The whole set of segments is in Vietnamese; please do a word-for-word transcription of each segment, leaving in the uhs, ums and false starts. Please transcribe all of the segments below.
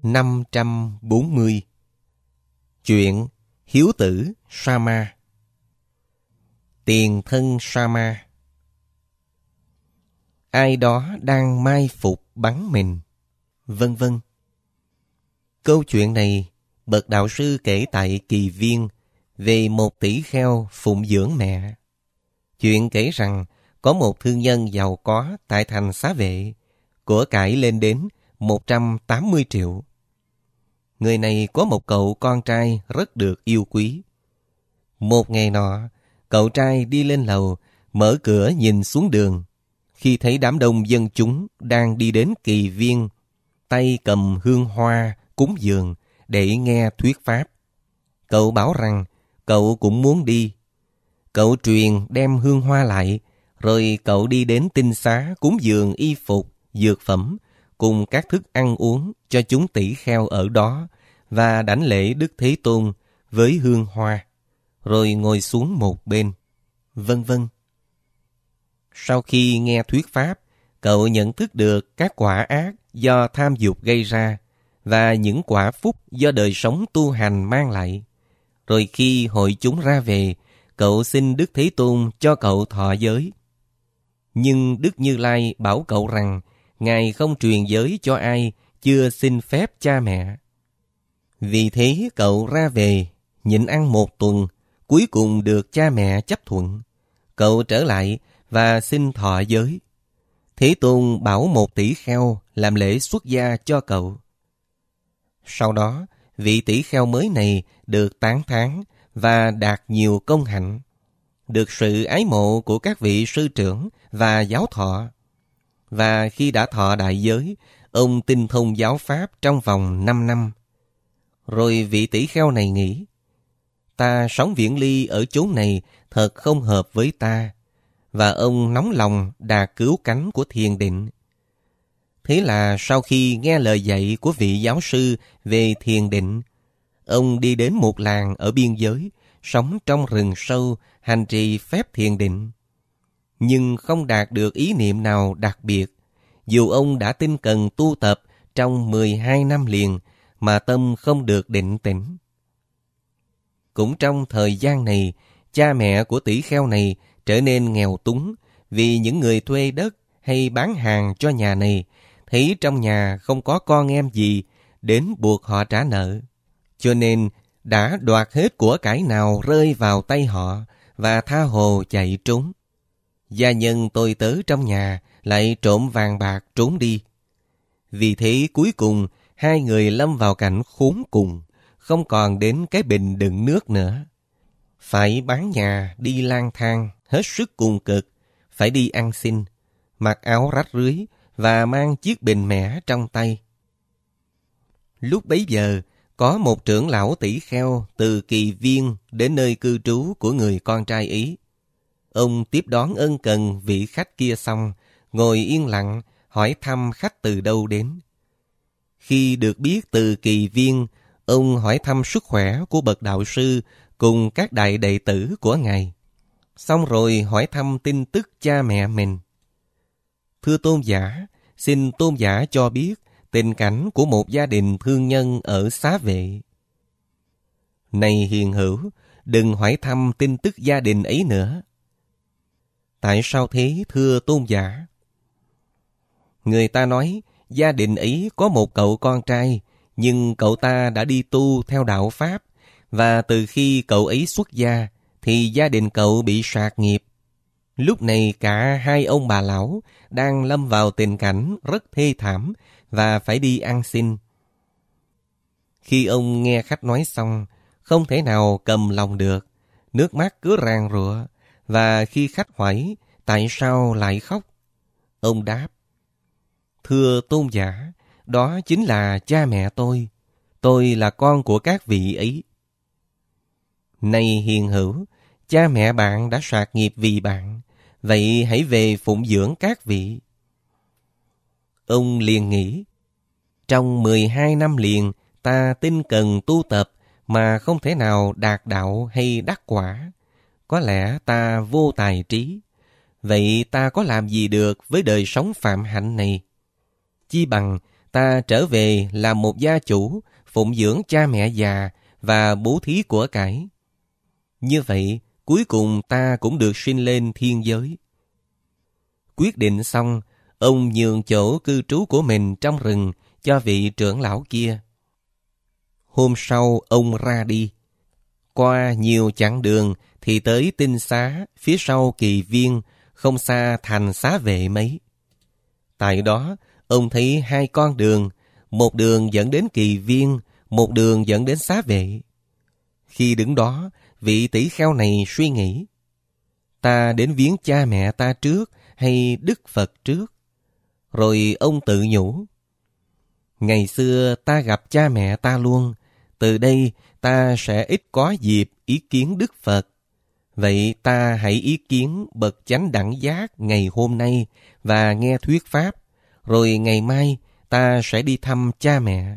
năm trăm bốn mươi. Chuyện hiếu tử Sama. Tiền thân Sama. Ai đó đang mai phục bắn mình, vân vân. Câu chuyện này bậc đạo sư kể tại Kỳ Viên về một tỷ kheo phụng dưỡng mẹ. Chuyện kể rằng có một thương nhân giàu có tại thành Xá Vệ, của cải lên đến một trăm tám mươi triệu. Người này có một cậu con trai rất được yêu quý. Một ngày nọ, cậu trai đi lên lầu, mở cửa nhìn xuống đường. Khi thấy đám đông dân chúng đang đi đến Kỳ Viên, tay cầm hương hoa cúng dường để nghe thuyết pháp, cậu bảo rằng cậu cũng muốn đi. Cậu truyền đem hương hoa lại, rồi cậu đi đến tinh xá cúng dường y phục, dược phẩm cùng các thức ăn uống cho chúng tỷ kheo ở đó và đảnh lễ Đức Thế Tôn với hương hoa, rồi ngồi xuống một bên, vân vân. Sau khi nghe thuyết pháp, cậu nhận thức được các quả ác do tham dục gây ra và những quả phúc do đời sống tu hành mang lại. Rồi khi hội chúng ra về, cậu xin Đức Thế Tôn cho cậu thọ giới. Nhưng Đức Như Lai bảo cậu rằng Ngài không truyền giới cho ai chưa xin phép cha mẹ. Vì thế cậu ra về, nhịn ăn một tuần, cuối cùng được cha mẹ chấp thuận. Cậu trở lại và xin thọ giới. Thế Tôn bảo một tỷ kheo làm lễ xuất gia cho cậu. Sau đó, vị tỷ kheo mới này được tán thán và đạt nhiều công hạnh, được sự ái mộ của các vị sư trưởng và giáo thọ. Và khi đã thọ đại giới, ông tinh thông giáo pháp trong vòng năm năm. Rồi vị tỷ kheo này nghĩ, ta sống viễn ly ở chốn này thật không hợp với ta, và ông nóng lòng đà cứu cánh của thiền định. Thế là sau khi nghe lời dạy của vị giáo sư về thiền định, ông đi đến một làng ở biên giới, sống trong rừng sâu, hành trì phép thiền định. Nhưng không đạt được ý niệm nào đặc biệt, dù ông đã tinh cần tu tập trong mười hai năm liền mà tâm không được định tĩnh. Cũng trong thời gian này, cha mẹ của tỷ kheo này trở nên nghèo túng vì những người thuê đất hay bán hàng cho nhà này thấy trong nhà không có con em gì, đến buộc họ trả nợ. Cho nên đã đoạt hết của cải nào rơi vào tay họ và tha hồ chạy trốn. Gia nhân tôi tớ trong nhà lại trộm vàng bạc trốn đi. Vì thế cuối cùng hai người lâm vào cảnh khốn cùng, không còn đến cái bình đựng nước nữa. Phải bán nhà đi lang thang, hết sức cùng cực, phải đi ăn xin, mặc áo rách rưới và mang chiếc bình mẻ trong tay. Lúc bấy giờ, có một trưởng lão tỷ kheo từ Kỳ Viên đến nơi cư trú của người con trai ấy. Ông tiếp đón ân cần vị khách kia xong, ngồi yên lặng, hỏi thăm khách từ đâu đến. Khi được biết từ Kỳ Viên, ông hỏi thăm sức khỏe của bậc đạo sư cùng các đại đệ tử của Ngài. Xong rồi hỏi thăm tin tức cha mẹ mình. Thưa tôn giả, xin tôn giả cho biết tình cảnh của một gia đình thương nhân ở Xá Vệ. Này hiền hữu, đừng hỏi thăm tin tức gia đình ấy nữa. Tại sao thế thưa tôn giả? Người ta nói gia đình ấy có một cậu con trai, nhưng cậu ta đã đi tu theo đạo Pháp, và từ khi cậu ấy xuất gia thì gia đình cậu bị sạt nghiệp. Lúc này cả hai ông bà lão đang lâm vào tình cảnh rất thê thảm và phải đi ăn xin. Khi ông nghe khách nói xong, không thể nào cầm lòng được, nước mắt cứ ràn rụa, và khi khách hỏi tại sao lại khóc, ông đáp, thưa tôn giả, đó chính là cha mẹ tôi, tôi là con của các vị ấy. Này hiền hữu, cha mẹ bạn đã sạt nghiệp vì bạn, vậy hãy về phụng dưỡng các vị. Ông liền nghĩ, trong mười hai năm liền ta tinh cần tu tập mà không thể nào đạt đạo hay đắc quả. Có lẽ ta vô tài trí. Vậy ta có làm gì được với đời sống phạm hạnh này? Chi bằng ta trở về làm một gia chủ, phụng dưỡng cha mẹ già và bố thí của cải. Như vậy, cuối cùng ta cũng được sinh lên thiên giới. Quyết định xong, ông nhường chỗ cư trú của mình trong rừng cho vị trưởng lão kia. Hôm sau ông ra đi. Qua nhiều chặng đường thì tới Tinh Xá, phía sau Kỳ Viên, không xa thành Xá Vệ mấy. Tại đó, ông thấy hai con đường, một đường dẫn đến Kỳ Viên, một đường dẫn đến Xá Vệ. Khi đứng đó, vị tỷ kheo này suy nghĩ, ta đến viếng cha mẹ ta trước hay Đức Phật trước? Rồi ông tự nhủ, ngày xưa ta gặp cha mẹ ta luôn, từ đây ta sẽ ít có dịp ý kiến Đức Phật. Vậy ta hãy ý kiến bậc chánh đẳng giác ngày hôm nay và nghe thuyết pháp, rồi ngày mai ta sẽ đi thăm cha mẹ.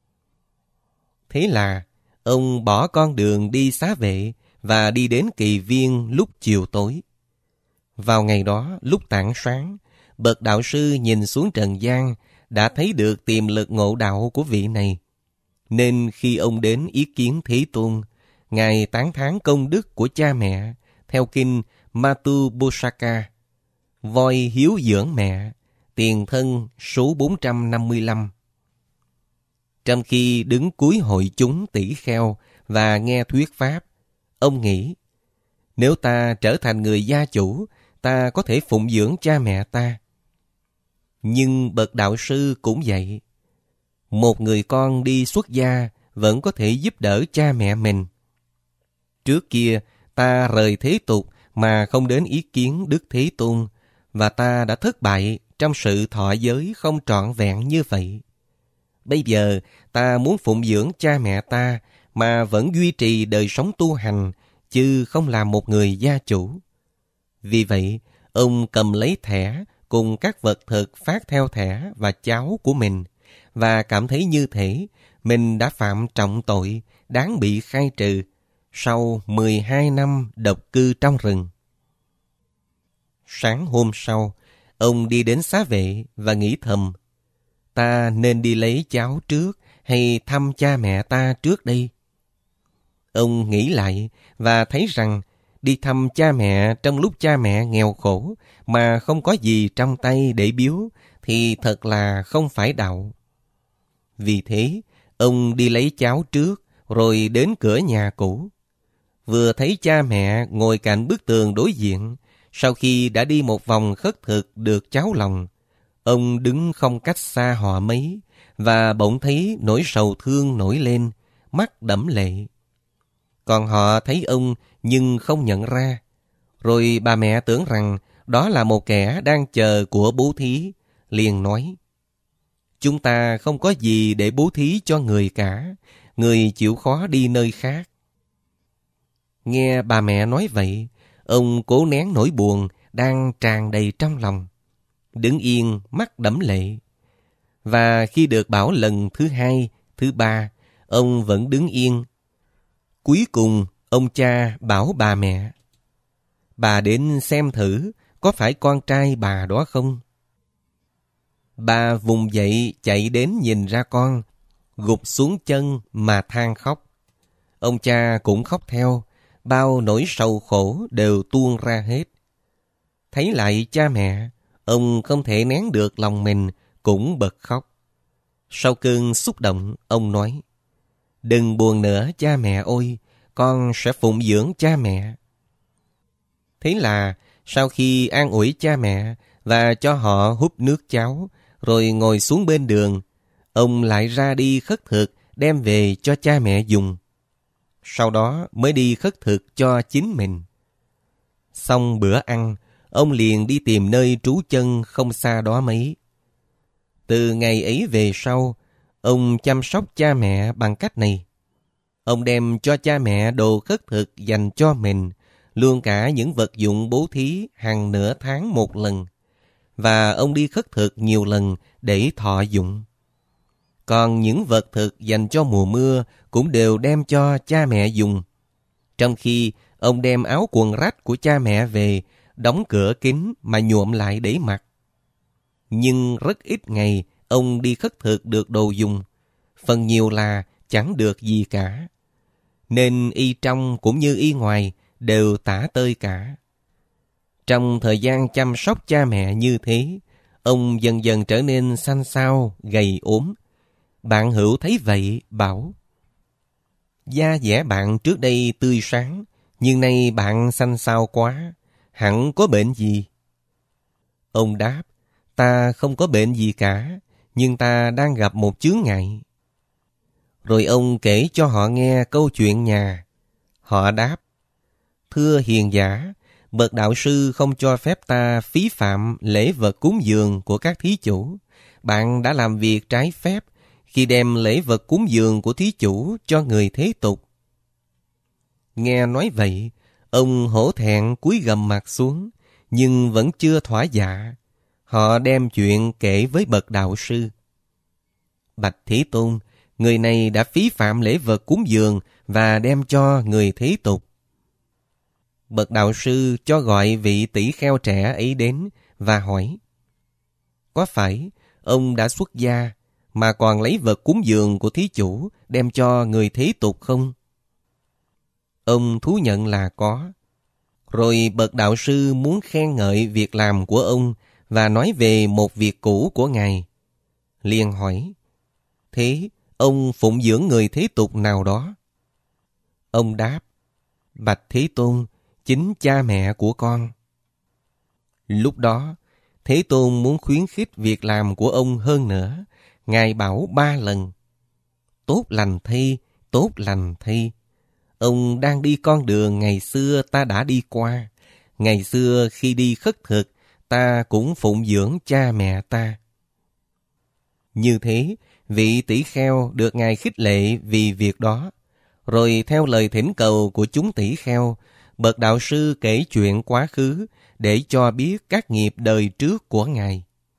Thế là ông bỏ con đường đi Xá Vệ và đi đến Kỳ Viên lúc chiều tối. Vào ngày đó, lúc tảng sáng, bậc đạo sư nhìn xuống trần gian đã thấy được tiềm lực ngộ đạo của vị này. Nên khi ông đến ý kiến Thế Tôn, Ngài tán thán công đức của cha mẹ theo kinh Matuposaka, voi hiếu dưỡng mẹ, tiền thân số bốn trăm năm mươi lăm. Trong khi đứng cuối hội chúng tỷ kheo và nghe thuyết pháp, ông nghĩ, nếu ta trở thành người gia chủ, ta có thể phụng dưỡng cha mẹ ta. Nhưng bậc đạo sư cũng vậy. Một người con đi xuất gia vẫn có thể giúp đỡ cha mẹ mình. Trước kia, ta rời thế tục mà không đến ý kiến Đức Thế Tôn, và ta đã thất bại trong sự thọ giới không trọn vẹn như vậy. Bây giờ, ta muốn phụng dưỡng cha mẹ ta mà vẫn duy trì đời sống tu hành, chứ không làm một người gia chủ. Vì vậy, ông cầm lấy thẻ cùng các vật thực phát theo thẻ và cháo của mình, và cảm thấy như thể mình đã phạm trọng tội, đáng bị khai trừ sau mười hai năm độc cư trong rừng. Sáng hôm sau, ông đi đến Xá Vệ và nghĩ thầm, ta nên đi lấy cháo trước hay thăm cha mẹ ta trước đây? Ông nghĩ lại và thấy rằng đi thăm cha mẹ trong lúc cha mẹ nghèo khổ mà không có gì trong tay để biếu thì thật là không phải đạo. Vì thế, ông đi lấy cháo trước rồi đến cửa nhà cũ. Vừa thấy cha mẹ ngồi cạnh bức tường đối diện, sau khi đã đi một vòng khất thực được cháo lòng, ông đứng không cách xa họ mấy và bỗng thấy nỗi sầu thương nổi lên, mắt đẫm lệ. Còn họ thấy ông nhưng không nhận ra. Rồi bà mẹ tưởng rằng đó là một kẻ đang chờ của bố thí, liền nói, chúng ta không có gì để bố thí cho người cả, người chịu khó đi nơi khác. Nghe bà mẹ nói vậy, ông cố nén nỗi buồn đang tràn đầy trong lòng, đứng yên mắt đẫm lệ. Và khi được bảo lần thứ hai, thứ ba, ông vẫn đứng yên. Cuối cùng, ông cha bảo bà mẹ, bà đến xem thử có phải con trai bà đó không? Bà vùng dậy chạy đến nhìn ra con, gục xuống chân mà than khóc. Ông cha cũng khóc theo, bao nỗi sầu khổ đều tuôn ra hết. Thấy lại cha mẹ, ông không thể nén được lòng mình, cũng bật khóc. Sau cơn xúc động, ông nói, đừng buồn nữa cha mẹ ơi, con sẽ phụng dưỡng cha mẹ. Thế là sau khi an ủi cha mẹ và cho họ húp nước cháo, rồi ngồi xuống bên đường, ông lại ra đi khất thực đem về cho cha mẹ dùng. Sau đó mới đi khất thực cho chính mình. Xong bữa ăn, ông liền đi tìm nơi trú chân không xa đó mấy. Từ ngày ấy về sau, ông chăm sóc cha mẹ bằng cách này. Ông đem cho cha mẹ đồ khất thực dành cho mình, luôn cả những vật dụng bố thí hàng nửa tháng một lần. Và ông đi khất thực nhiều lần để thọ dụng. Còn những vật thực dành cho mùa mưa cũng đều đem cho cha mẹ dùng. Trong khi ông đem áo quần rách của cha mẹ về, đóng cửa kín mà nhuộm lại để mặc. Nhưng rất ít ngày, ông ông đi khất thực được đồ dùng, phần nhiều là chẳng được gì cả. Nên y trong cũng như y ngoài đều tả tơi cả. Trong thời gian chăm sóc cha mẹ như thế, ông dần dần trở nên xanh xao, gầy ốm. Bạn hữu thấy vậy bảo: da dẻ bạn trước đây tươi sáng, nhưng nay bạn xanh xao quá, hẳn có bệnh gì? Ông đáp: ta không có bệnh gì cả, nhưng ta đang gặp một chướng ngại. Rồi ông kể cho họ nghe câu chuyện nhà. Họ đáp: thưa hiền giả, bậc đạo sư không cho phép ta phí phạm lễ vật cúng dường của các thí chủ. Bạn đã làm việc trái phép khi đem lễ vật cúng dường của thí chủ cho người thế tục. Nghe nói vậy, ông hổ thẹn cúi gằm mặt xuống, nhưng vẫn chưa thỏa dạ. Họ đem chuyện kể với bậc đạo sư. Bạch Thế Tôn, người này đã phí phạm lễ vật cúng dường và đem cho người thế tục. Bậc đạo sư cho gọi vị tỷ kheo trẻ ấy đến và hỏi: có phải ông đã xuất gia mà còn lấy vật cúng dường của thí chủ đem cho người thế tục không? Ông thú nhận là có. Rồi bậc đạo sư muốn khen ngợi việc làm của ông và nói về một việc cũ của ngài. Liền hỏi: thế ông phụng dưỡng người thế tục nào đó? Ông đáp: bạch Thế Tôn, chính cha mẹ của con. Lúc đó, Thế Tôn muốn khuyến khích việc làm của ông hơn nữa. Ngài bảo ba lần: tốt lành thay, tốt lành thay. Ông đang đi con đường ngày xưa ta đã đi qua. Ngày xưa khi đi khất thực, ta cũng phụng dưỡng cha mẹ ta. Như thế, vị tỷ kheo được Ngài khích lệ vì việc đó. Rồi theo lời thỉnh cầu của chúng tỷ kheo, bậc đạo sư kể chuyện quá khứ để cho biết các nghiệp đời trước của Ngài.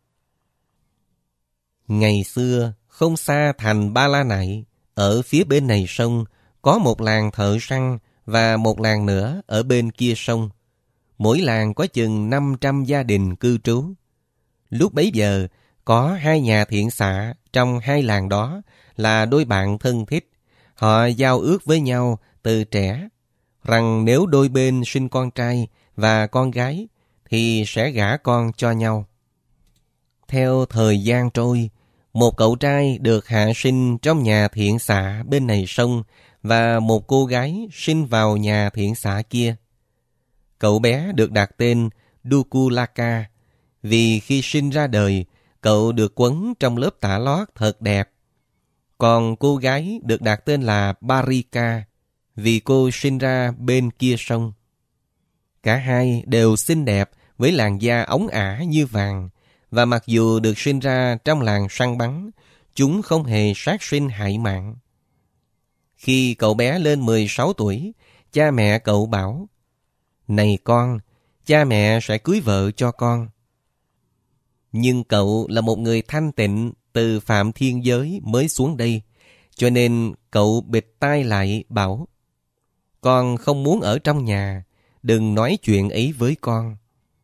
Ngày xưa, không xa thành Ba La Nại, ở phía bên này sông, có một làng thợ săn và một làng nữa ở bên kia sông. Mỗi làng có chừng năm trăm gia đình cư trú. Lúc bấy giờ, có hai nhà thiện xạ trong hai làng đó là đôi bạn thân thích. Họ giao ước với nhau từ trẻ rằng nếu đôi bên sinh con trai và con gái thì sẽ gả con cho nhau. Theo thời gian trôi, một cậu trai được hạ sinh trong nhà thiện xạ bên này sông và một cô gái sinh vào nhà thiện xạ kia. Cậu bé được đặt tên Dukulaka vì khi sinh ra đời, cậu được quấn trong lớp tả lót thật đẹp. Còn cô gái được đặt tên là Barika vì cô sinh ra bên kia sông. Cả hai đều xinh đẹp với làn da óng ả như vàng, và mặc dù được sinh ra trong làng săn bắn, chúng không hề sát sinh hại mạng. Khi cậu bé lên mười sáu tuổi, cha mẹ cậu bảo: này con, cha mẹ sẽ cưới vợ cho con. Nhưng cậu là một người thanh tịnh từ Phạm Thiên Giới mới xuống đây, cho nên cậu bịt tai lại bảo: con không muốn ở trong nhà, đừng nói chuyện ấy với con.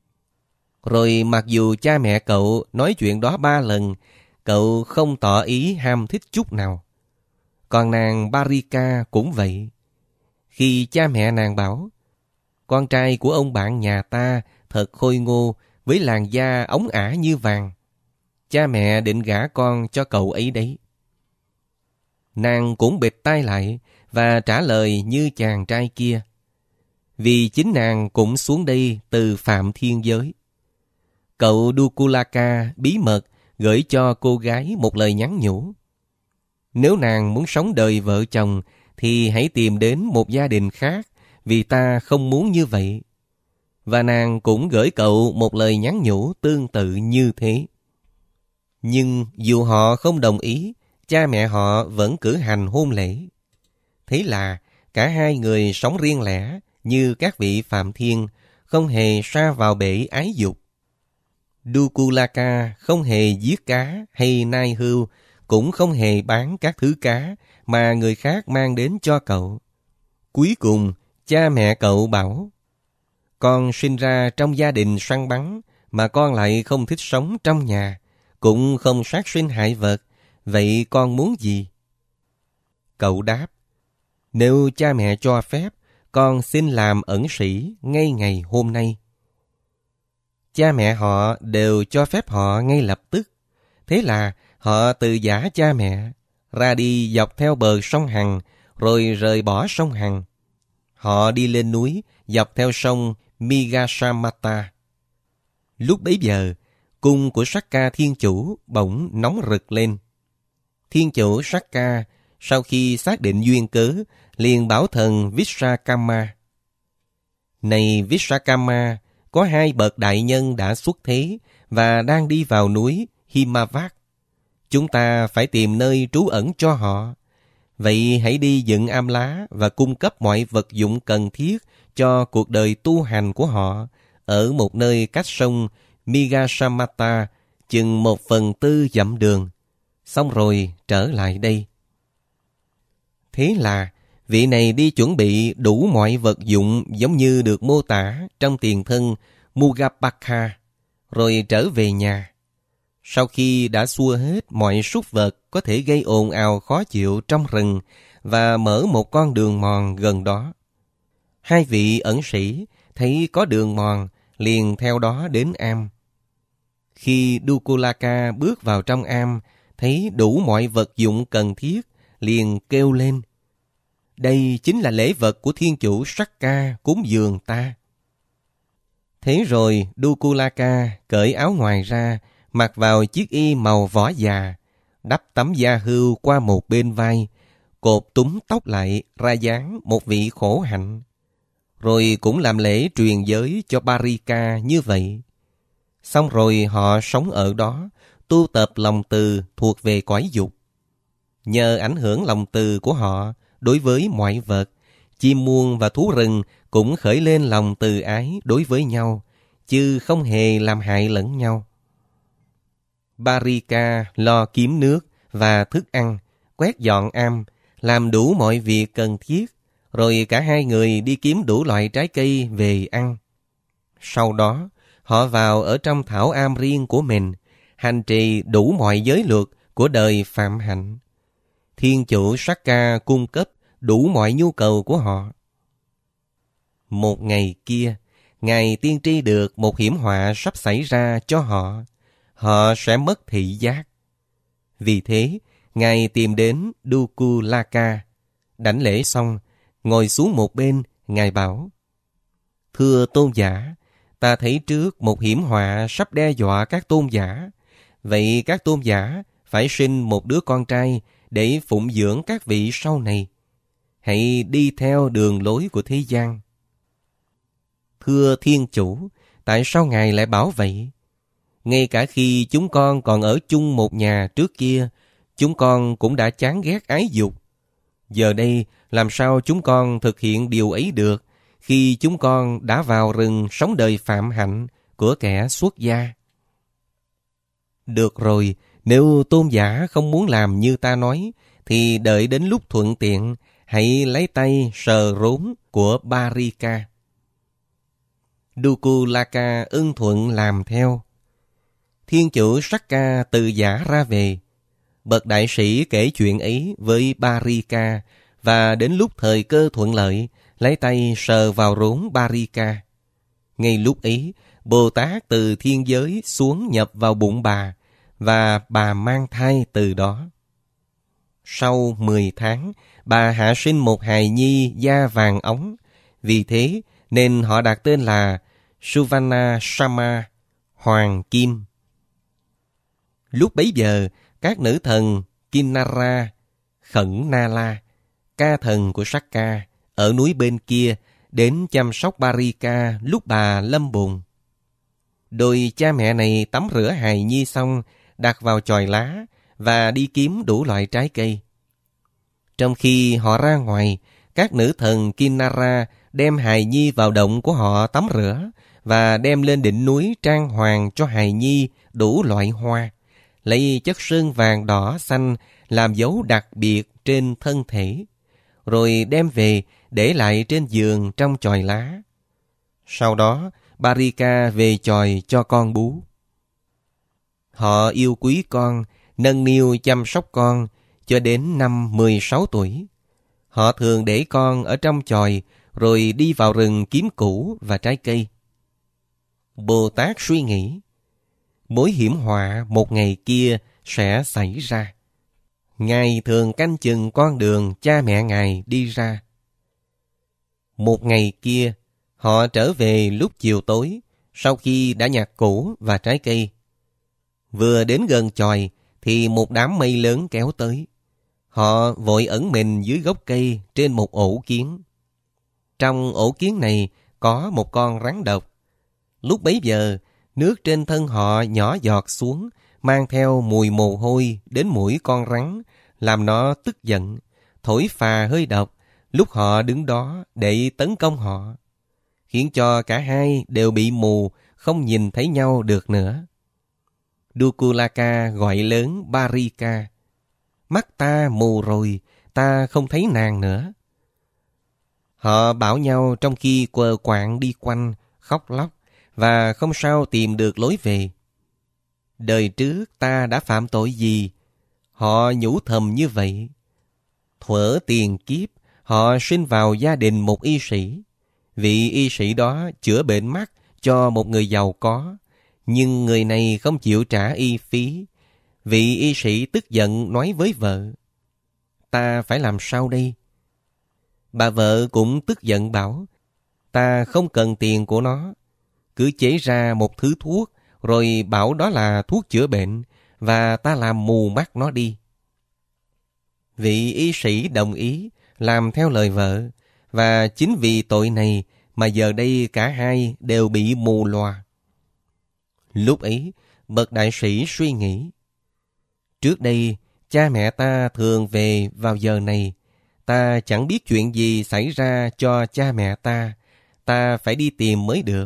Rồi mặc dù cha mẹ cậu nói chuyện đó ba lần, cậu không tỏ ý ham thích chút nào. Còn nàng Barika cũng vậy. Khi cha mẹ nàng bảo: con trai của ông bạn nhà ta thật khôi ngô với làn da óng ả như vàng, cha mẹ định gả con cho cậu ấy đấy. Nàng cũng bịt tai lại và trả lời như chàng trai kia, vì chính nàng cũng xuống đây từ Phạm Thiên Giới. Cậu Dukulaka bí mật gửi cho cô gái một lời nhắn nhủ: nếu nàng muốn sống đời vợ chồng thì hãy tìm đến một gia đình khác, vì ta không muốn như vậy. Và nàng cũng gửi cậu một lời nhắn nhủ tương tự như thế. Nhưng dù họ không đồng ý, cha mẹ họ vẫn cử hành hôn lễ. Thế là cả hai người sống riêng lẻ như các vị Phạm Thiên, không hề sa vào bể ái dục. Dukulaka không hề giết cá hay nai hươu, cũng không hề bán các thứ cá mà người khác mang đến cho cậu. Cuối cùng, cha mẹ cậu bảo: con sinh ra trong gia đình săn bắn mà con lại không thích sống trong nhà. cũng không sát sinh hại vật, vậy con muốn gì? Cậu đáp, nếu cha mẹ cho phép, con xin làm ẩn sĩ ngay ngày hôm nay. Cha mẹ họ đều cho phép họ ngay lập tức. Thế là họ từ giã cha mẹ, ra đi dọc theo bờ sông Hằng, rồi rời bỏ sông Hằng. Họ đi lên núi, dọc theo sông Migasamata. Lúc bấy giờ, cung của Sakka Thiên Chủ bỗng nóng rực lên. Thiên Chủ Sakka, sau khi xác định duyên cớ, liền bảo thần Vishakama. Này Vishakama, có hai bậc đại nhân đã xuất thế và đang đi vào núi Himavat. Chúng ta phải tìm nơi trú ẩn cho họ. Vậy hãy đi dựng am lá và cung cấp mọi vật dụng cần thiết cho cuộc đời tu hành của họ ở một nơi cách sông Migasamata chừng một phần tư dặm đường. Xong rồi trở lại đây. Thế là vị này đi chuẩn bị đủ mọi vật dụng giống như được mô tả trong tiền thân Mugapakha, rồi trở về nhà. Sau khi đã xua hết mọi súc vật có thể gây ồn ào khó chịu trong rừng và mở một con đường mòn gần đó, hai vị ẩn sĩ thấy có đường mòn liền theo đó đến am. Khi Dukulaka bước vào trong am, thấy đủ mọi vật dụng cần thiết, liền kêu lên, đây chính là lễ vật của Thiên Chủ Sakka cúng dường ta. Thế rồi Dukulaka cởi áo ngoài ra, mặc vào chiếc y màu vỏ già, đắp tấm da hươu qua một bên vai, cột túm tóc lại ra dáng một vị khổ hạnh. Rồi cũng làm lễ truyền giới cho Parika như vậy. Xong rồi họ sống ở đó, tu tập lòng từ thuộc về cõi dục. Nhờ ảnh hưởng lòng từ của họ đối với mọi vật, chim muông và thú rừng cũng khởi lên lòng từ ái đối với nhau, chứ không hề làm hại lẫn nhau. Parika lo kiếm nước và thức ăn, quét dọn am, làm đủ mọi việc cần thiết, rồi cả hai người đi kiếm đủ loại trái cây về ăn. Sau đó, họ vào ở trong thảo am riêng của mình, hành trì đủ mọi giới luật của đời phạm hạnh. Thiên Chủ Sakka cung cấp đủ mọi nhu cầu của họ. Một ngày kia, Ngài tiên tri được một hiểm họa sắp xảy ra cho họ. Họ sẽ mất thị giác. Vì thế, Ngài tìm đến Dukulaka. Đảnh lễ xong, ngồi xuống một bên, Ngài bảo, thưa tôn giả, ta thấy trước một hiểm họa sắp đe dọa các tôn giả. Vậy các tôn giả phải sinh một đứa con trai để phụng dưỡng các vị sau này. Hãy đi theo đường lối của thế gian. Thưa Thiên Chủ, tại sao Ngài lại bảo vậy? Ngay cả khi chúng con còn ở chung một nhà trước kia, chúng con cũng đã chán ghét ái dục. Giờ đây, làm sao chúng con thực hiện điều ấy được khi chúng con đã vào rừng sống đời phạm hạnh của kẻ xuất gia? Được rồi, nếu tôn giả không muốn làm như ta nói, thì đợi đến lúc thuận tiện, hãy lấy tay sờ rốn của Parika. Dukulaka ưng thuận làm theo. Thiên Chủ Sakka từ giã ra về. Bậc đại sĩ kể chuyện ấy với Parika, và đến lúc thời cơ thuận lợi, lấy tay sờ vào rốn Parika. Ngay lúc ấy, Bồ Tát từ thiên giới xuống nhập vào bụng bà, và bà mang thai từ đó. Sau mười tháng, bà hạ sinh một hài nhi da vàng óng. Vì thế nên họ đặt tên là Suvarna Sama, Hoàng Kim. Lúc bấy giờ, các nữ thần Kinnara, Khẩn Nala, ca thần của Sakka, ở núi bên kia, đến chăm sóc Parika lúc bà lâm bồn. Đôi cha mẹ này tắm rửa hài nhi xong, đặt vào chòi lá và đi kiếm đủ loại trái cây. Trong khi họ ra ngoài, các nữ thần Kinnara đem hài nhi vào động của họ tắm rửa và đem lên đỉnh núi trang hoàng cho hài nhi đủ loại hoa, lấy chất sơn vàng đỏ xanh làm dấu đặc biệt trên thân thể, rồi đem về để lại trên giường trong chòi lá. Sau đó, Parika về chòi cho con bú. Họ yêu quý con, nâng niu chăm sóc con cho đến năm mười sáu tuổi. Họ thường để con ở trong chòi rồi đi vào rừng kiếm củ và trái cây. Bồ Tát suy nghĩ, mối hiểm họa một ngày kia sẽ xảy ra. Ngài thường canh chừng con đường cha mẹ Ngài đi ra. Một ngày kia, họ trở về lúc chiều tối, sau khi đã nhặt củ và trái cây. Vừa đến gần chòi, thì một đám mây lớn kéo tới. Họ vội ẩn mình dưới gốc cây trên một ổ kiến. Trong ổ kiến này có một con rắn độc. Lúc bấy giờ, nước trên thân họ nhỏ giọt xuống, mang theo mùi mồ hôi đến mũi con rắn, làm nó tức giận, thổi phà hơi độc lúc họ đứng đó để tấn công họ, khiến cho cả hai đều bị mù, không nhìn thấy nhau được nữa. Dukulaka gọi lớn Barika, mắt ta mù rồi, ta không thấy nàng nữa. Họ bảo nhau trong khi quờ quạng đi quanh, khóc lóc, và không sao tìm được lối về. Đời trước ta đã phạm tội gì? Họ nhủ thầm như vậy. Thuở tiền kiếp, họ sinh vào gia đình một y sĩ. Vị y sĩ đó chữa bệnh mắt cho một người giàu có, nhưng người này không chịu trả y phí. Vị y sĩ tức giận nói với vợ, ta phải làm sao đây? Bà vợ cũng tức giận bảo, ta không cần tiền của nó. Cứ chế ra một thứ thuốc, rồi bảo đó là thuốc chữa bệnh, và ta làm mù mắt nó đi. Vị y sĩ đồng ý, làm theo lời vợ, và chính vì tội này mà giờ đây cả hai đều bị mù lòa. Lúc ấy, bậc đại sĩ suy nghĩ, trước đây, cha mẹ ta thường về vào giờ này, ta chẳng biết chuyện gì xảy ra cho cha mẹ ta, ta phải đi tìm mới được.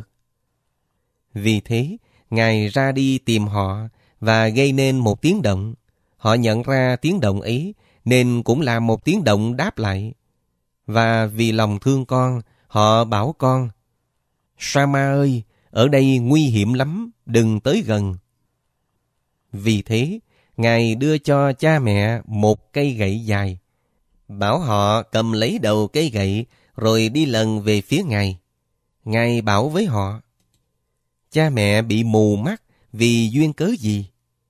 Vì thế, Ngài ra đi tìm họ và gây nên một tiếng động. Họ nhận ra tiếng động ấy nên cũng làm một tiếng động đáp lại. Và vì lòng thương con, họ bảo con, Sama ơi, ở đây nguy hiểm lắm, đừng tới gần. Vì thế, Ngài đưa cho cha mẹ một cây gậy dài, bảo họ cầm lấy đầu cây gậy rồi đi lần về phía Ngài. Ngài bảo với họ, cha mẹ bị mù mắt vì duyên cớ gì?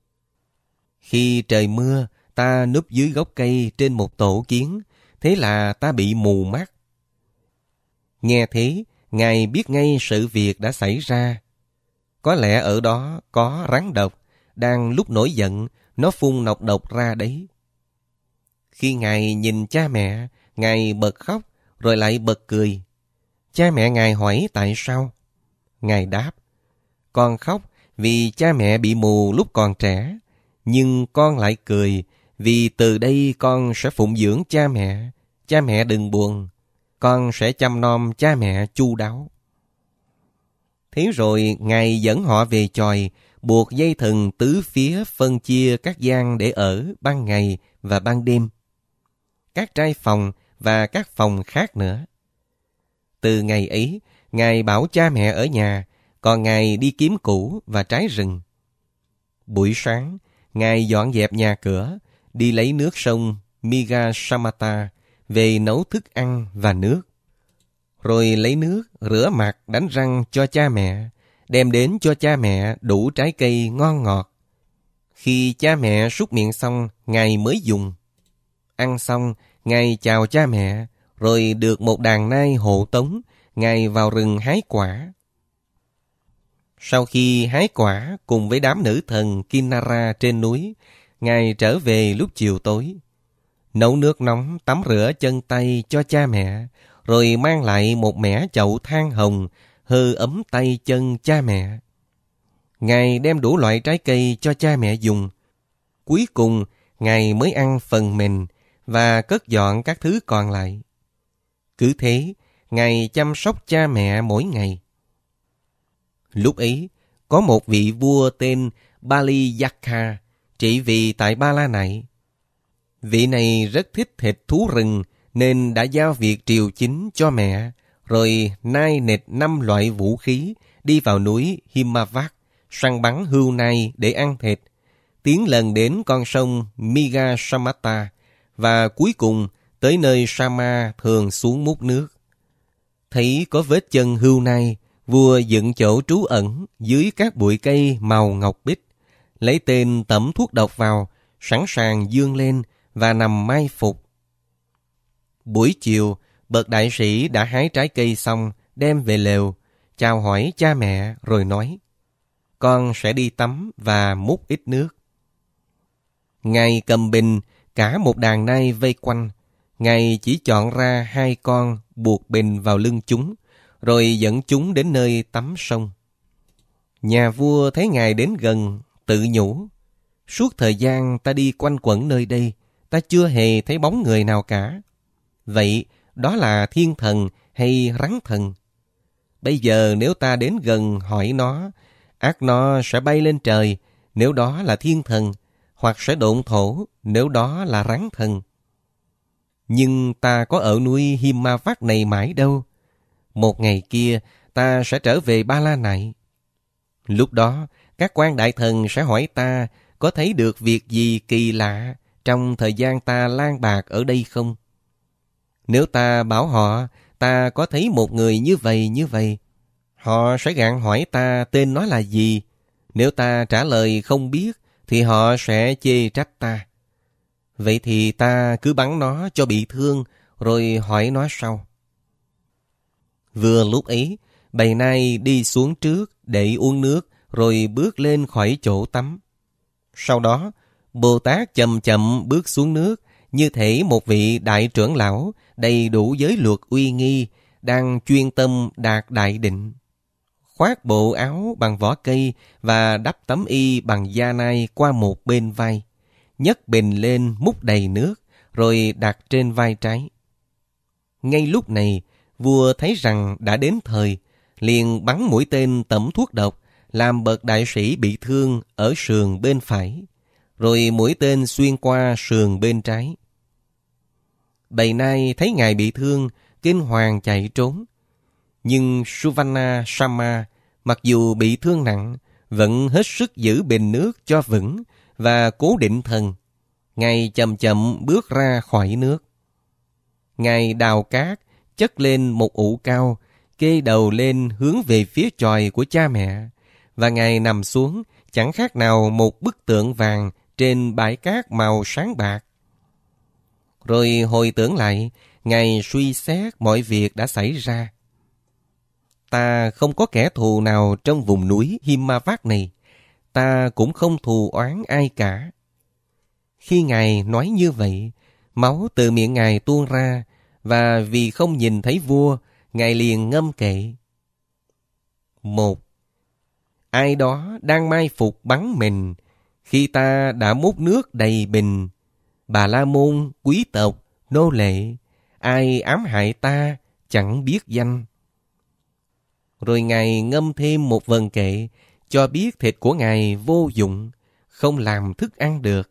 Khi trời mưa, ta núp dưới gốc cây trên một tổ kiến, thế là ta bị mù mắt. Nghe thế, Ngài biết ngay sự việc đã xảy ra. Có lẽ ở đó có rắn độc, đang lúc nổi giận, nó phun nọc độc ra đấy. Khi Ngài nhìn cha mẹ, Ngài bật khóc, rồi lại bật cười. Cha mẹ Ngài hỏi tại sao? Ngài đáp, con khóc vì cha mẹ bị mù lúc còn trẻ, nhưng con lại cười vì từ đây con sẽ phụng dưỡng cha mẹ. Cha mẹ đừng buồn, con sẽ chăm nom cha mẹ chu đáo. Thế rồi Ngài dẫn họ về chòi, buộc dây thừng tứ phía phân chia các gian để ở ban ngày và ban đêm, các trai phòng và các phòng khác nữa. Từ ngày ấy, Ngài bảo cha mẹ ở nhà, còn Ngài đi kiếm củ và trái rừng. Buổi sáng, Ngài dọn dẹp nhà cửa, đi lấy nước sông Migasamata về nấu thức ăn và nước. Rồi lấy nước, rửa mặt, đánh răng cho cha mẹ, đem đến cho cha mẹ đủ trái cây ngon ngọt. Khi cha mẹ súc miệng xong, Ngài mới dùng. Ăn xong, Ngài chào cha mẹ, rồi được một đàn nai hộ tống, Ngài vào rừng hái quả. Sau khi hái quả cùng với đám nữ thần Kinara trên núi, Ngài trở về lúc chiều tối. Nấu nước nóng tắm rửa chân tay cho cha mẹ, rồi mang lại một mẻ chậu than hồng, hơ ấm tay chân cha mẹ. Ngài đem đủ loại trái cây cho cha mẹ dùng. Cuối cùng, Ngài mới ăn phần mình và cất dọn các thứ còn lại. Cứ thế, Ngài chăm sóc cha mẹ mỗi ngày. Lúc ấy, có một vị vua tên Baliyaka trị vì tại Ba La Nại. Vị này rất thích thịt thú rừng nên đã giao việc triều chính cho mẹ, rồi nai nịt năm loại vũ khí đi vào núi Himavat, săn bắn hươu nai để ăn thịt, tiến lần đến con sông Migasamata và cuối cùng tới nơi Sama thường xuống múc nước. Thấy có vết chân hươu nai, vua dựng chỗ trú ẩn dưới các bụi cây màu ngọc bích, lấy tên tẩm thuốc độc vào, sẵn sàng dương lên và nằm mai phục. Buổi chiều, bậc đại sĩ đã hái trái cây xong, đem về lều, chào hỏi cha mẹ rồi nói: con sẽ đi tắm và múc ít nước. Ngài cầm bình, cả một đàn nai vây quanh. Ngài chỉ chọn ra hai con buộc bình vào lưng chúng, rồi dẫn chúng đến nơi tắm sông. Nhà vua thấy Ngài đến gần, tự nhủ: suốt thời gian ta đi quanh quẩn nơi đây, ta chưa hề thấy bóng người nào cả. Vậy đó là thiên thần hay rắn thần? Bây giờ nếu ta đến gần hỏi nó, ắt nó sẽ bay lên trời nếu đó là thiên thần, hoặc sẽ độn thổ nếu đó là rắn thần. Nhưng ta có ở núi Himavat này mãi đâu. Một ngày kia ta sẽ trở về Ba La Nại. Lúc đó các quan đại thần sẽ hỏi ta có thấy được việc gì kỳ lạ trong thời gian ta lang bạc ở đây không? Nếu ta bảo họ ta có thấy một người như vậy như vậy, họ sẽ gạn hỏi ta tên nó là gì. Nếu ta trả lời không biết thì họ sẽ chê trách ta. Vậy thì ta cứ bắn nó cho bị thương rồi hỏi nó sau. Vừa lúc ấy, bầy nai đi xuống trước để uống nước rồi bước lên khỏi chỗ tắm. Sau đó, Bồ Tát chậm chậm bước xuống nước như thể một vị đại trưởng lão đầy đủ giới luật uy nghi đang chuyên tâm đạt đại định. Khoác bộ áo bằng vỏ cây và đắp tấm y bằng da nai qua một bên vai, nhấc bình lên múc đầy nước rồi đặt trên vai trái. Ngay lúc này, vua thấy rằng đã đến thời, liền bắn mũi tên tẩm thuốc độc làm bậc đại sĩ bị thương ở sườn bên phải, rồi mũi tên xuyên qua sườn bên trái. Bầy nai thấy Ngài bị thương, kinh hoàng chạy trốn. Nhưng Suvanna Sama, mặc dù bị thương nặng, vẫn hết sức giữ bình nước cho vững và cố định thần. Ngài chậm chậm bước ra khỏi nước. Ngài đào cát, chất lên một ụ cao, kê đầu lên hướng về phía chòi của cha mẹ, và Ngài nằm xuống chẳng khác nào một bức tượng vàng trên bãi cát màu sáng bạc. Rồi hồi tưởng lại, Ngài suy xét mọi việc đã xảy ra. Ta không có kẻ thù nào trong vùng núi Himavat này, ta cũng không thù oán ai cả. Khi Ngài nói như vậy, máu từ miệng Ngài tuôn ra, và vì không nhìn thấy vua, Ngài liền ngâm kệ. Một, ai đó đang mai phục bắn mình, khi ta đã múc nước đầy bình, Bà La Môn, quý tộc, nô lệ, ai ám hại ta, chẳng biết danh. Rồi Ngài ngâm thêm một vần kệ, cho biết thịt của Ngài vô dụng, không làm thức ăn được.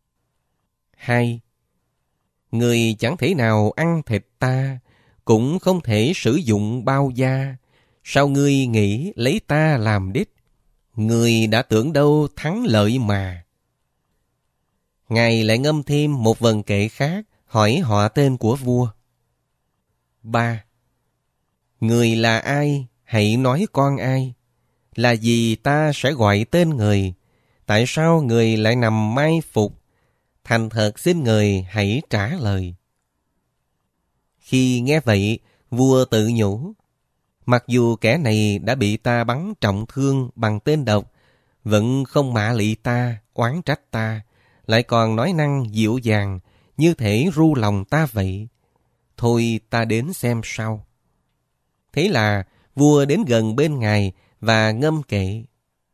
Hai, người chẳng thể nào ăn thịt ta, cũng không thể sử dụng bao da. Sao ngươi nghĩ lấy ta làm đích? Ngươi đã tưởng đâu thắng lợi mà. Ngài lại ngâm thêm một vần kệ khác, hỏi họ tên của vua. Ba, người là ai? Hãy nói con ai? Là gì ta sẽ gọi tên người? Tại sao người lại nằm mai phục? Thành thật xin người hãy trả lời. Khi nghe vậy, vua tự nhủ, mặc dù kẻ này đã bị ta bắn trọng thương bằng tên độc, vẫn không mạ lị ta, oán trách ta, lại còn nói năng dịu dàng, như thể ru lòng ta vậy. Thôi ta đến xem sau. Thế là vua đến gần bên Ngài và ngâm kệ.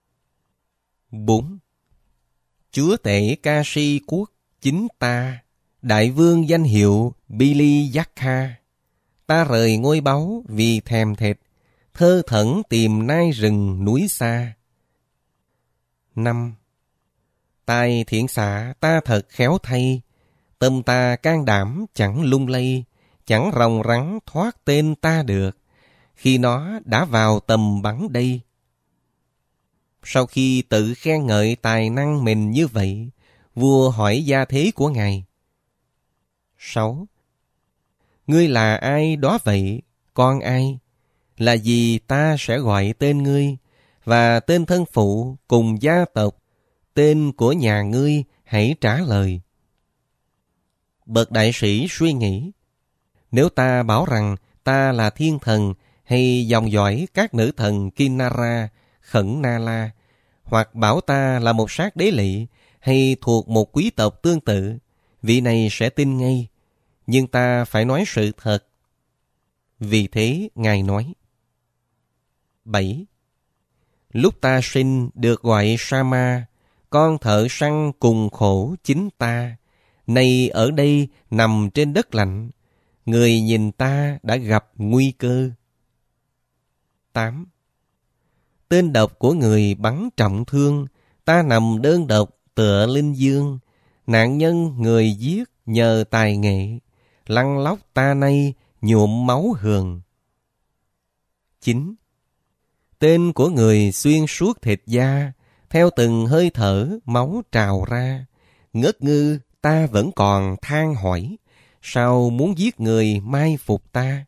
Bốn. Chúa tể Kashi quốc chính ta, đại vương danh hiệu Bili Yakha. Ta rời ngôi báu vì thèm thịt, thơ thẩn tìm nai rừng núi xa. Năm. Tài thiện xạ ta thật khéo thay, tâm ta can đảm chẳng lung lay, chẳng ròng rắn thoát tên ta được, khi nó đã vào tầm bắn đây. Sau khi tự khen ngợi tài năng mình như vậy, vua hỏi gia thế của ngài. sáu. Ngươi là ai đó vậy, con ai? Là gì ta sẽ gọi tên ngươi, và tên thân phụ cùng gia tộc, tên của nhà ngươi hãy trả lời. Bậc đại sĩ suy nghĩ, nếu ta bảo rằng ta là thiên thần hay dòng dõi các nữ thần Kinara, Khẩn Na La, hoặc bảo ta là một sát đế lỵ hay thuộc một quý tộc tương tự, vị này sẽ tin ngay, nhưng ta phải nói sự thật. Vì thế ngài nói. bảy. Lúc ta sinh được gọi Sama, con thợ săn cùng khổ chính ta, nay ở đây nằm trên đất lạnh, người nhìn ta đã gặp nguy cơ. tám. Tên độc của người bắn trọng thương, ta nằm đơn độc tựa linh dương, nạn nhân người giết nhờ tài nghệ, lăn lóc ta nay nhuộm máu hường. chín. Tên của người xuyên suốt thịt da, theo từng hơi thở máu trào ra, ngất ngư ta vẫn còn than hỏi, sao muốn giết người mai phục ta.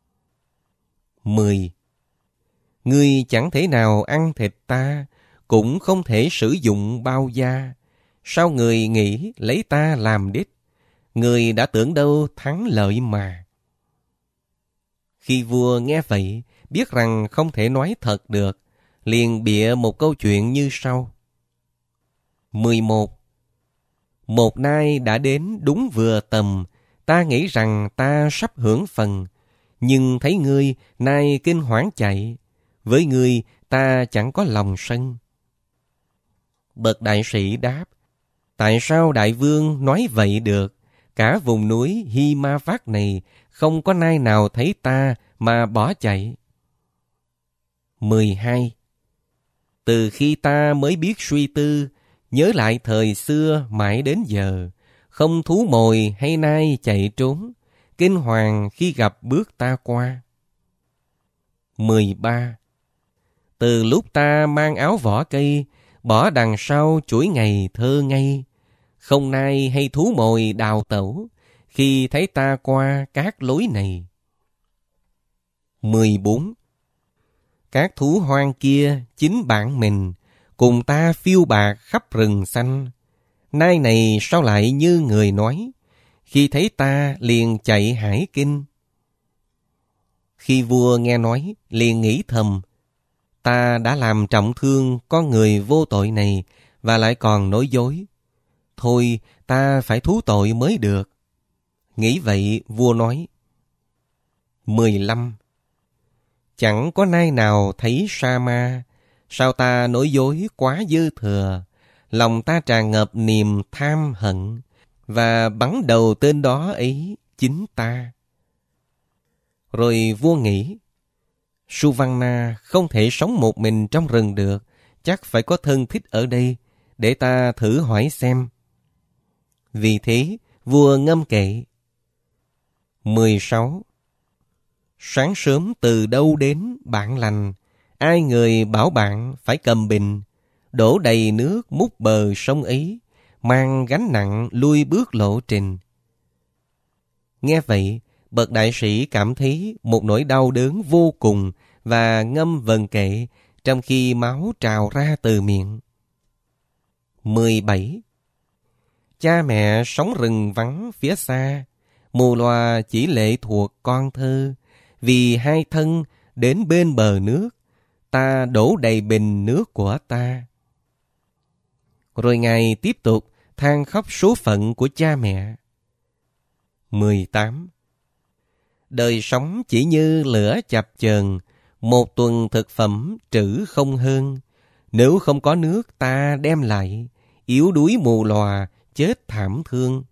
mười. Ngươi chẳng thể nào ăn thịt ta, cũng không thể sử dụng bao da, sao người nghĩ lấy ta làm đích, người đã tưởng đâu thắng lợi mà. Khi vua nghe vậy, biết rằng không thể nói thật được, liền bịa một câu chuyện như sau. mười một. Một nay đã đến đúng vừa tầm, ta nghĩ rằng ta sắp hưởng phần, nhưng thấy ngươi nay kinh hoảng chạy, với ngươi ta chẳng có lòng sân. Bậc đại sĩ đáp, tại sao đại vương nói vậy được? Cả vùng núi Hy Ma Phát này không có nai nào thấy ta mà bỏ chạy. mười hai. Từ khi ta mới biết suy tư, nhớ lại thời xưa mãi đến giờ, không thú mồi hay nai chạy trốn, kinh hoàng khi gặp bước ta qua. mười ba. Từ lúc ta mang áo vỏ cây, bỏ đằng sau chuỗi ngày thơ ngây, không nai hay thú mồi đào tẩu, khi thấy ta qua các lối này. mười bốn. Các thú hoang kia chính bạn mình, cùng ta phiêu bạt khắp rừng xanh. Nay này sao lại như người nói, khi thấy ta liền chạy hải kinh. Khi vua nghe nói, liền nghĩ thầm, ta đã làm trọng thương con người vô tội này, và lại còn nói dối. Thôi, ta phải thú tội mới được. Nghĩ vậy, vua nói. mười lăm. Chẳng có nai nào thấy Sama, sao ta nói dối quá dư thừa, lòng ta tràn ngập niềm tham hận, và bắn đầu tên đó ấy chính ta. Rồi vua nghĩ, Suvarna không thể sống một mình trong rừng được, chắc phải có thân thích ở đây, để ta thử hỏi xem. Vì thế, vua ngâm kệ. mười sáu. Sáng sớm từ đâu đến bạn lành, ai người bảo bạn phải cầm bình, đổ đầy nước múc bờ sông ấy, mang gánh nặng lui bước lộ trình. Nghe vậy, bậc đại sĩ cảm thấy một nỗi đau đớn vô cùng và ngâm vần kệ, trong khi máu trào ra từ miệng. mười bảy. Cha mẹ sống rừng vắng phía xa, mù loà chỉ lệ thuộc con thơ, vì hai thân đến bên bờ nước, ta đổ đầy bình nước của ta. Rồi ngài tiếp tục than khóc số phận của cha mẹ. mười tám. Đời sống chỉ như lửa chập chờn, một tuần thực phẩm trữ không hơn, nếu không có nước ta đem lại, yếu đuối mù lòa chết thảm thương.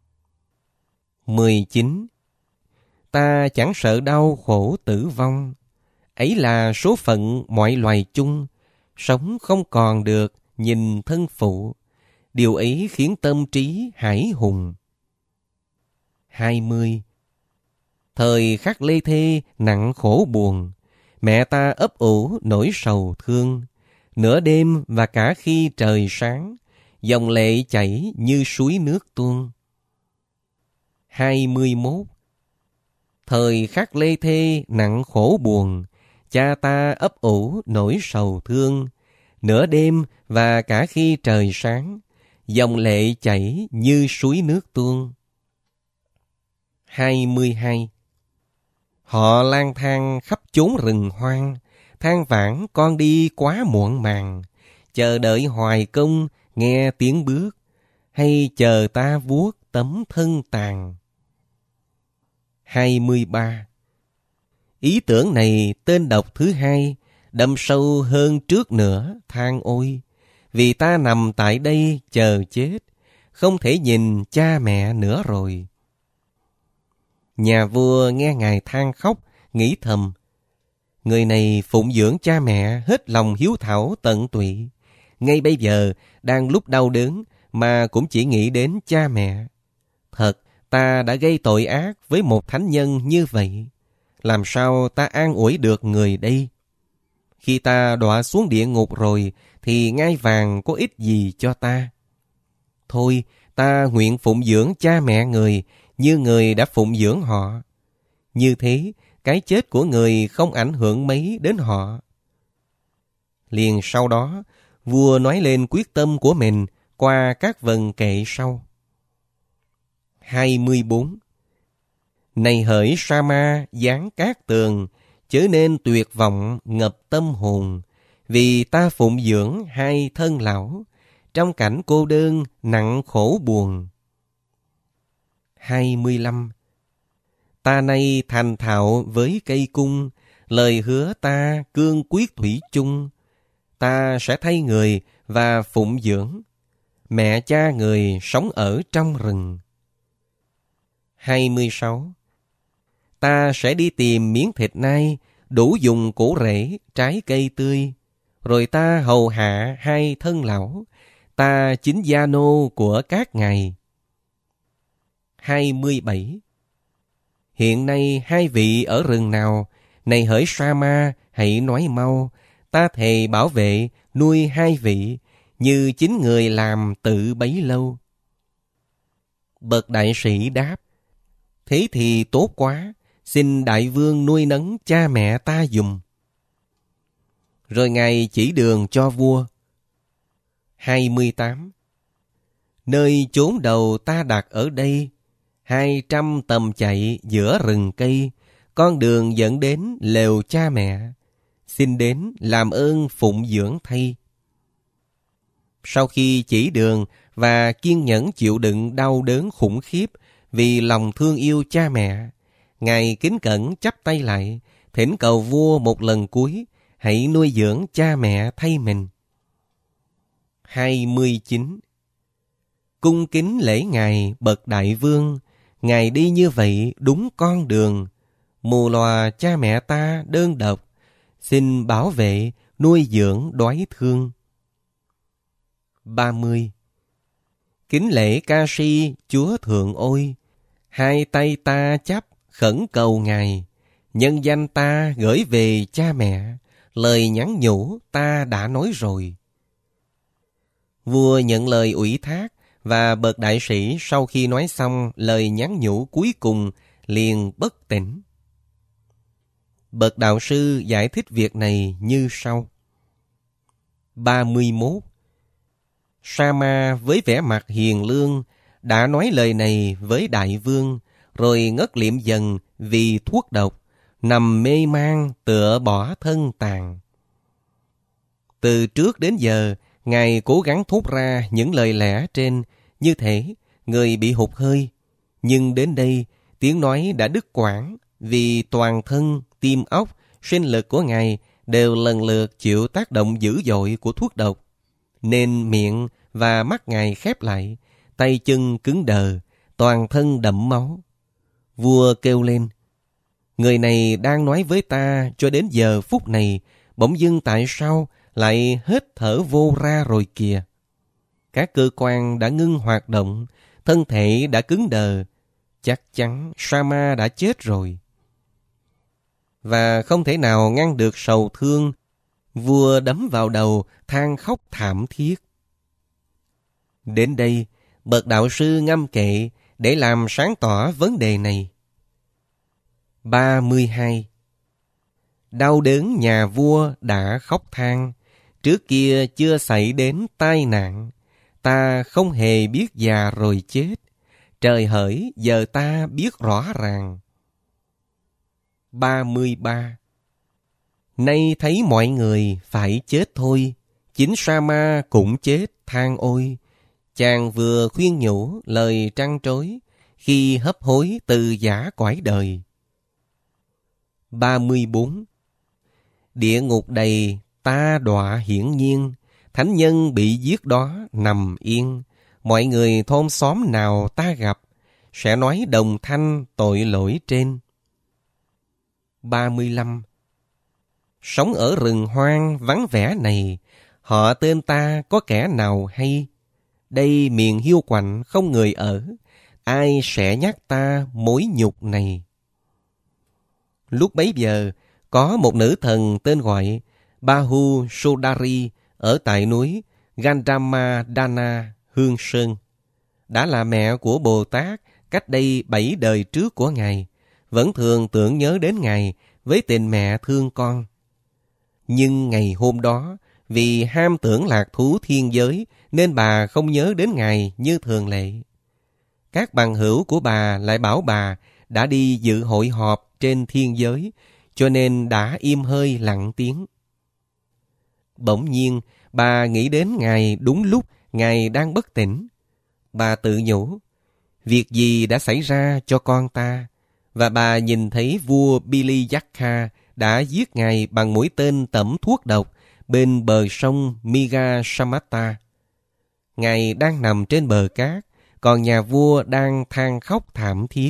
mười chín. Ta chẳng sợ đau khổ tử vong, ấy là số phận mọi loài chung, sống không còn được nhìn thân phụ, điều ấy khiến tâm trí hải hùng. hai mươi. Thời khắc lê thê nặng khổ buồn, mẹ ta ấp ủ nỗi sầu thương, Nửa đêm và cả khi trời sáng, dòng lệ chảy như suối nước tuôn. hai mươi mốt. Thời khắc lê thê nặng khổ buồn, cha ta ấp ủ nỗi sầu thương. Nửa đêm và cả khi trời sáng, dòng lệ chảy như suối nước tuôn. hai mươi hai. Họ lang thang khắp chốn rừng hoang, than vãn con đi quá muộn màng. Chờ đợi hoài công nghe tiếng bước, hay chờ ta vuốt tấm thân tàn. hai mươi ba. Ý tưởng này tên độc thứ hai, đâm sâu hơn trước nữa than ôi. Vì ta nằm tại đây chờ chết, không thể nhìn cha mẹ nữa rồi. Nhà vua nghe ngài than khóc, nghĩ thầm, người này phụng dưỡng cha mẹ hết lòng hiếu thảo tận tụy. Ngay bây giờ đang lúc đau đớn mà cũng chỉ nghĩ đến cha mẹ. Thật, ta đã gây tội ác với một thánh nhân như vậy. Làm sao ta an ủi được người đây? Khi ta đọa xuống địa ngục rồi thì ngai vàng có ích gì cho ta? Thôi, ta nguyện phụng dưỡng cha mẹ người như người đã phụng dưỡng họ. Như thế, cái chết của người không ảnh hưởng mấy đến họ. Liền sau đó, vua nói lên quyết tâm của mình qua các vần kệ sau. hai mươi bốn. Này hỡi Sa-ma dáng cát tường, chớ nên tuyệt vọng ngập tâm hồn, vì ta phụng dưỡng hai thân lão, trong cảnh cô đơn nặng khổ buồn. hai mươi lăm. Ta nay thành thạo với cây cung, lời hứa ta cương quyết thủy chung. Ta sẽ thay người và phụng dưỡng, mẹ cha người sống ở trong rừng. hai mươi sáu. Ta sẽ đi tìm miếng thịt nai, đủ dùng củ rễ, trái cây tươi. Rồi ta hầu hạ hai thân lão, ta chính gia nô của các ngài. hai mươi bảy. Hiện nay hai vị ở rừng nào? Này hỡi Sa-ma, hãy nói mau. Ta thề bảo vệ, nuôi hai vị, như chính người làm tự bấy lâu. Bậc đại sĩ đáp, thế thì tốt quá, xin đại vương nuôi nấng cha mẹ ta giùm. Rồi ngài chỉ đường cho vua. hai mươi tám. Nơi chốn đầu ta đặt ở đây, hai trăm tầm chạy giữa rừng cây, con đường dẫn đến lều cha mẹ. Xin đến làm ơn phụng dưỡng thay. Sau khi chỉ đường và kiên nhẫn chịu đựng đau đớn khủng khiếp vì lòng thương yêu cha mẹ, ngài kính cẩn chắp tay lại, thỉnh cầu vua một lần cuối, hãy nuôi dưỡng cha mẹ thay mình. hai mươi chín. Cung kính lễ ngài bậc đại vương, ngài đi như vậy đúng con đường. Mù lòa cha mẹ ta đơn độc, xin bảo vệ, nuôi dưỡng đói thương. ba mươi. Kính lễ ca si chúa thượng ôi, hai tay ta chắp khẩn cầu ngài, nhân danh ta gửi về cha mẹ, lời nhắn nhủ ta đã nói rồi. Vua nhận lời ủy thác, và bậc đại sĩ sau khi nói xong lời nhắn nhủ cuối cùng liền bất tỉnh. Bậc đạo sư giải thích việc này như sau. ba mươi mốt. Sa-ma với vẻ mặt hiền lương đã nói lời này với đại vương, rồi ngất liệm dần vì thuốc độc, nằm mê man tựa bỏ thân tàn. Từ trước đến giờ, ngài cố gắng thốt ra những lời lẽ trên, như thể người bị hụt hơi. Nhưng đến đây, tiếng nói đã đứt quãng, vì toàn thân, tim óc, sinh lực của ngài đều lần lượt chịu tác động dữ dội của thuốc độc, nên miệng và mắt ngài khép lại, tay chân cứng đờ, toàn thân đẫm máu. Vua kêu lên, người này đang nói với ta cho đến giờ phút này, bỗng dưng tại sao lại hết thở vô ra rồi kìa. Các cơ quan đã ngưng hoạt động, thân thể đã cứng đờ, chắc chắn Sa-ma đã chết rồi. Và không thể nào ngăn được sầu thương, Vua đấm vào đầu, than khóc thảm thiết. Đến đây, bậc đạo sư ngâm kệ để làm sáng tỏ vấn đề này. ba mươi hai. Đau đớn nhà vua đã khóc than, trước kia chưa xảy đến tai nạn, ta không hề biết già rồi chết, trời hỡi giờ ta biết rõ ràng. ba mươi ba. Nay thấy mọi người phải chết thôi, chính Sa-ma cũng chết than ôi, chàng vừa khuyên nhủ lời trăn trối, khi hấp hối từ giả cõi đời. ba mươi bốn. Địa ngục đầy ta đọa hiển nhiên, thánh nhân bị giết đó nằm yên, mọi người thôn xóm nào ta gặp, sẽ nói đồng thanh tội lỗi trên. ba mươi lăm. Sống ở rừng hoang vắng vẻ này, họ tên ta có kẻ nào hay? Đây miền hiu quạnh không người ở, ai sẽ nhắc ta mối nhục này? Lúc bấy giờ, có một nữ thần tên gọi Bahu Sodari ở tại núi Gandamadana, Hương Sơn. Đã là mẹ của Bồ Tát cách đây bảy đời trước của Ngài, vẫn thường tưởng nhớ đến Ngài với tình mẹ thương con. Nhưng ngày hôm đó, vì ham tưởng lạc thú thiên giới, nên bà không nhớ đến Ngài như thường lệ. Các bằng hữu của bà lại bảo bà đã đi dự hội họp trên thiên giới, cho nên đã im hơi lặng tiếng. Bỗng nhiên, bà nghĩ đến Ngài đúng lúc Ngài đang bất tỉnh. Bà tự nhủ, việc gì đã xảy ra cho con ta? Và bà nhìn thấy vua Bili Yakha đã giết Ngài bằng mũi tên tẩm thuốc độc bên bờ sông Migasamata. Ngài đang nằm trên bờ cát, còn nhà vua đang than khóc thảm thiết.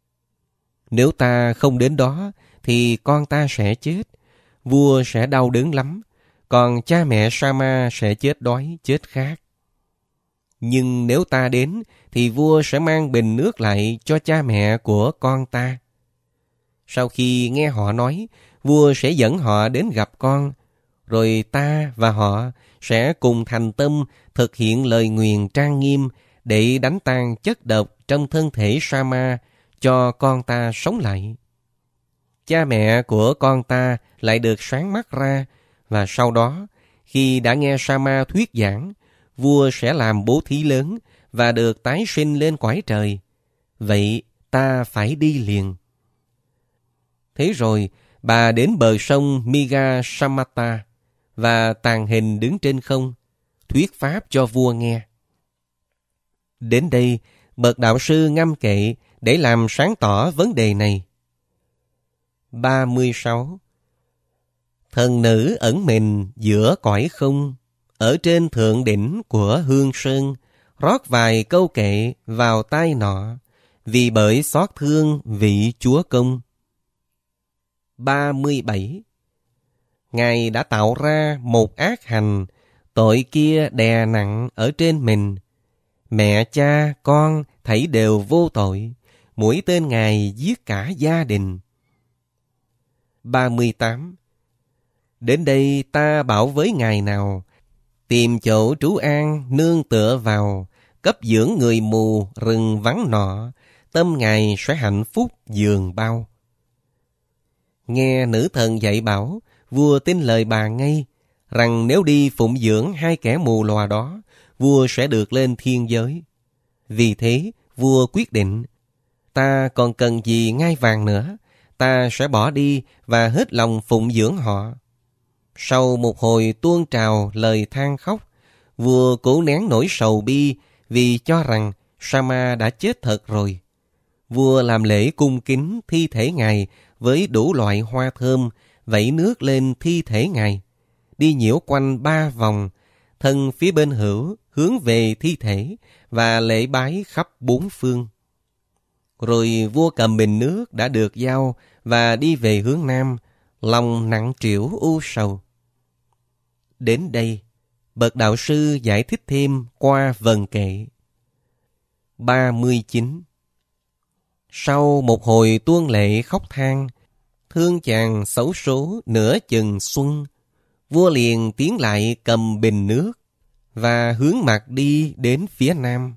Nếu ta không đến đó, thì con ta sẽ chết, vua sẽ đau đớn lắm, còn cha mẹ Sa-ma sẽ chết đói, chết khát. Nhưng nếu ta đến, thì vua sẽ mang bình nước lại cho cha mẹ của con ta. Sau khi nghe họ nói, vua sẽ dẫn họ đến gặp con, rồi ta và họ sẽ cùng thành tâm thực hiện lời nguyền trang nghiêm để đánh tan chất độc trong thân thể Sa-ma, cho con ta sống lại. Cha mẹ của con ta lại được sáng mắt ra, và sau đó, khi đã nghe Sa-ma thuyết giảng, vua sẽ làm bố thí lớn và được tái sinh lên cõi trời. Vậy ta phải đi liền. Thế rồi, bà đến bờ sông Migasamata và tàn hình đứng trên không, thuyết pháp cho vua nghe. Đến đây, bậc đạo sư ngâm kệ để làm sáng tỏ vấn đề này. ba mươi sáu. Thần nữ ẩn mình giữa cõi không, ở trên thượng đỉnh của Hương Sơn, rót vài câu kệ vào tai nọ, vì bởi xót thương vị chúa công. ba mươi bảy. Ngài đã tạo ra một ác hành, tội kia đè nặng ở trên mình. Mẹ cha con thảy đều vô tội, mũi tên Ngài giết cả gia đình. ba mươi tám. Đến đây ta bảo với Ngài nào, tìm chỗ trú an nương tựa vào, cấp dưỡng người mù rừng vắng nọ, tâm Ngài sẽ hạnh phúc dường bao. Nghe nữ thần dạy bảo, vua tin lời bà ngay, rằng nếu đi phụng dưỡng hai kẻ mù lòa đó, vua sẽ được lên thiên giới. Vì thế, vua quyết định, ta còn cần gì ngai vàng nữa, ta sẽ bỏ đi và hết lòng phụng dưỡng họ. Sau một hồi tuôn trào lời than khóc, vua cố nén nỗi sầu bi vì cho rằng Sa-ma đã chết thật rồi. Vua làm lễ cung kính thi thể Ngài với đủ loại hoa thơm, vẩy nước lên thi thể Ngài, đi nhiễu quanh ba vòng, thân phía bên hữu hướng về thi thể và lễ bái khắp bốn phương. Rồi vua cầm bình nước đã được giao và đi về hướng nam, lòng nặng trĩu u sầu. Đến đây, bậc đạo sư giải thích thêm qua vần kệ. ba mươi chín. Sau một hồi tuôn lệ khóc than, thương chàng xấu số nửa chừng xuân, Vua liền tiến lại cầm bình nước và hướng mặt đi đến phía nam.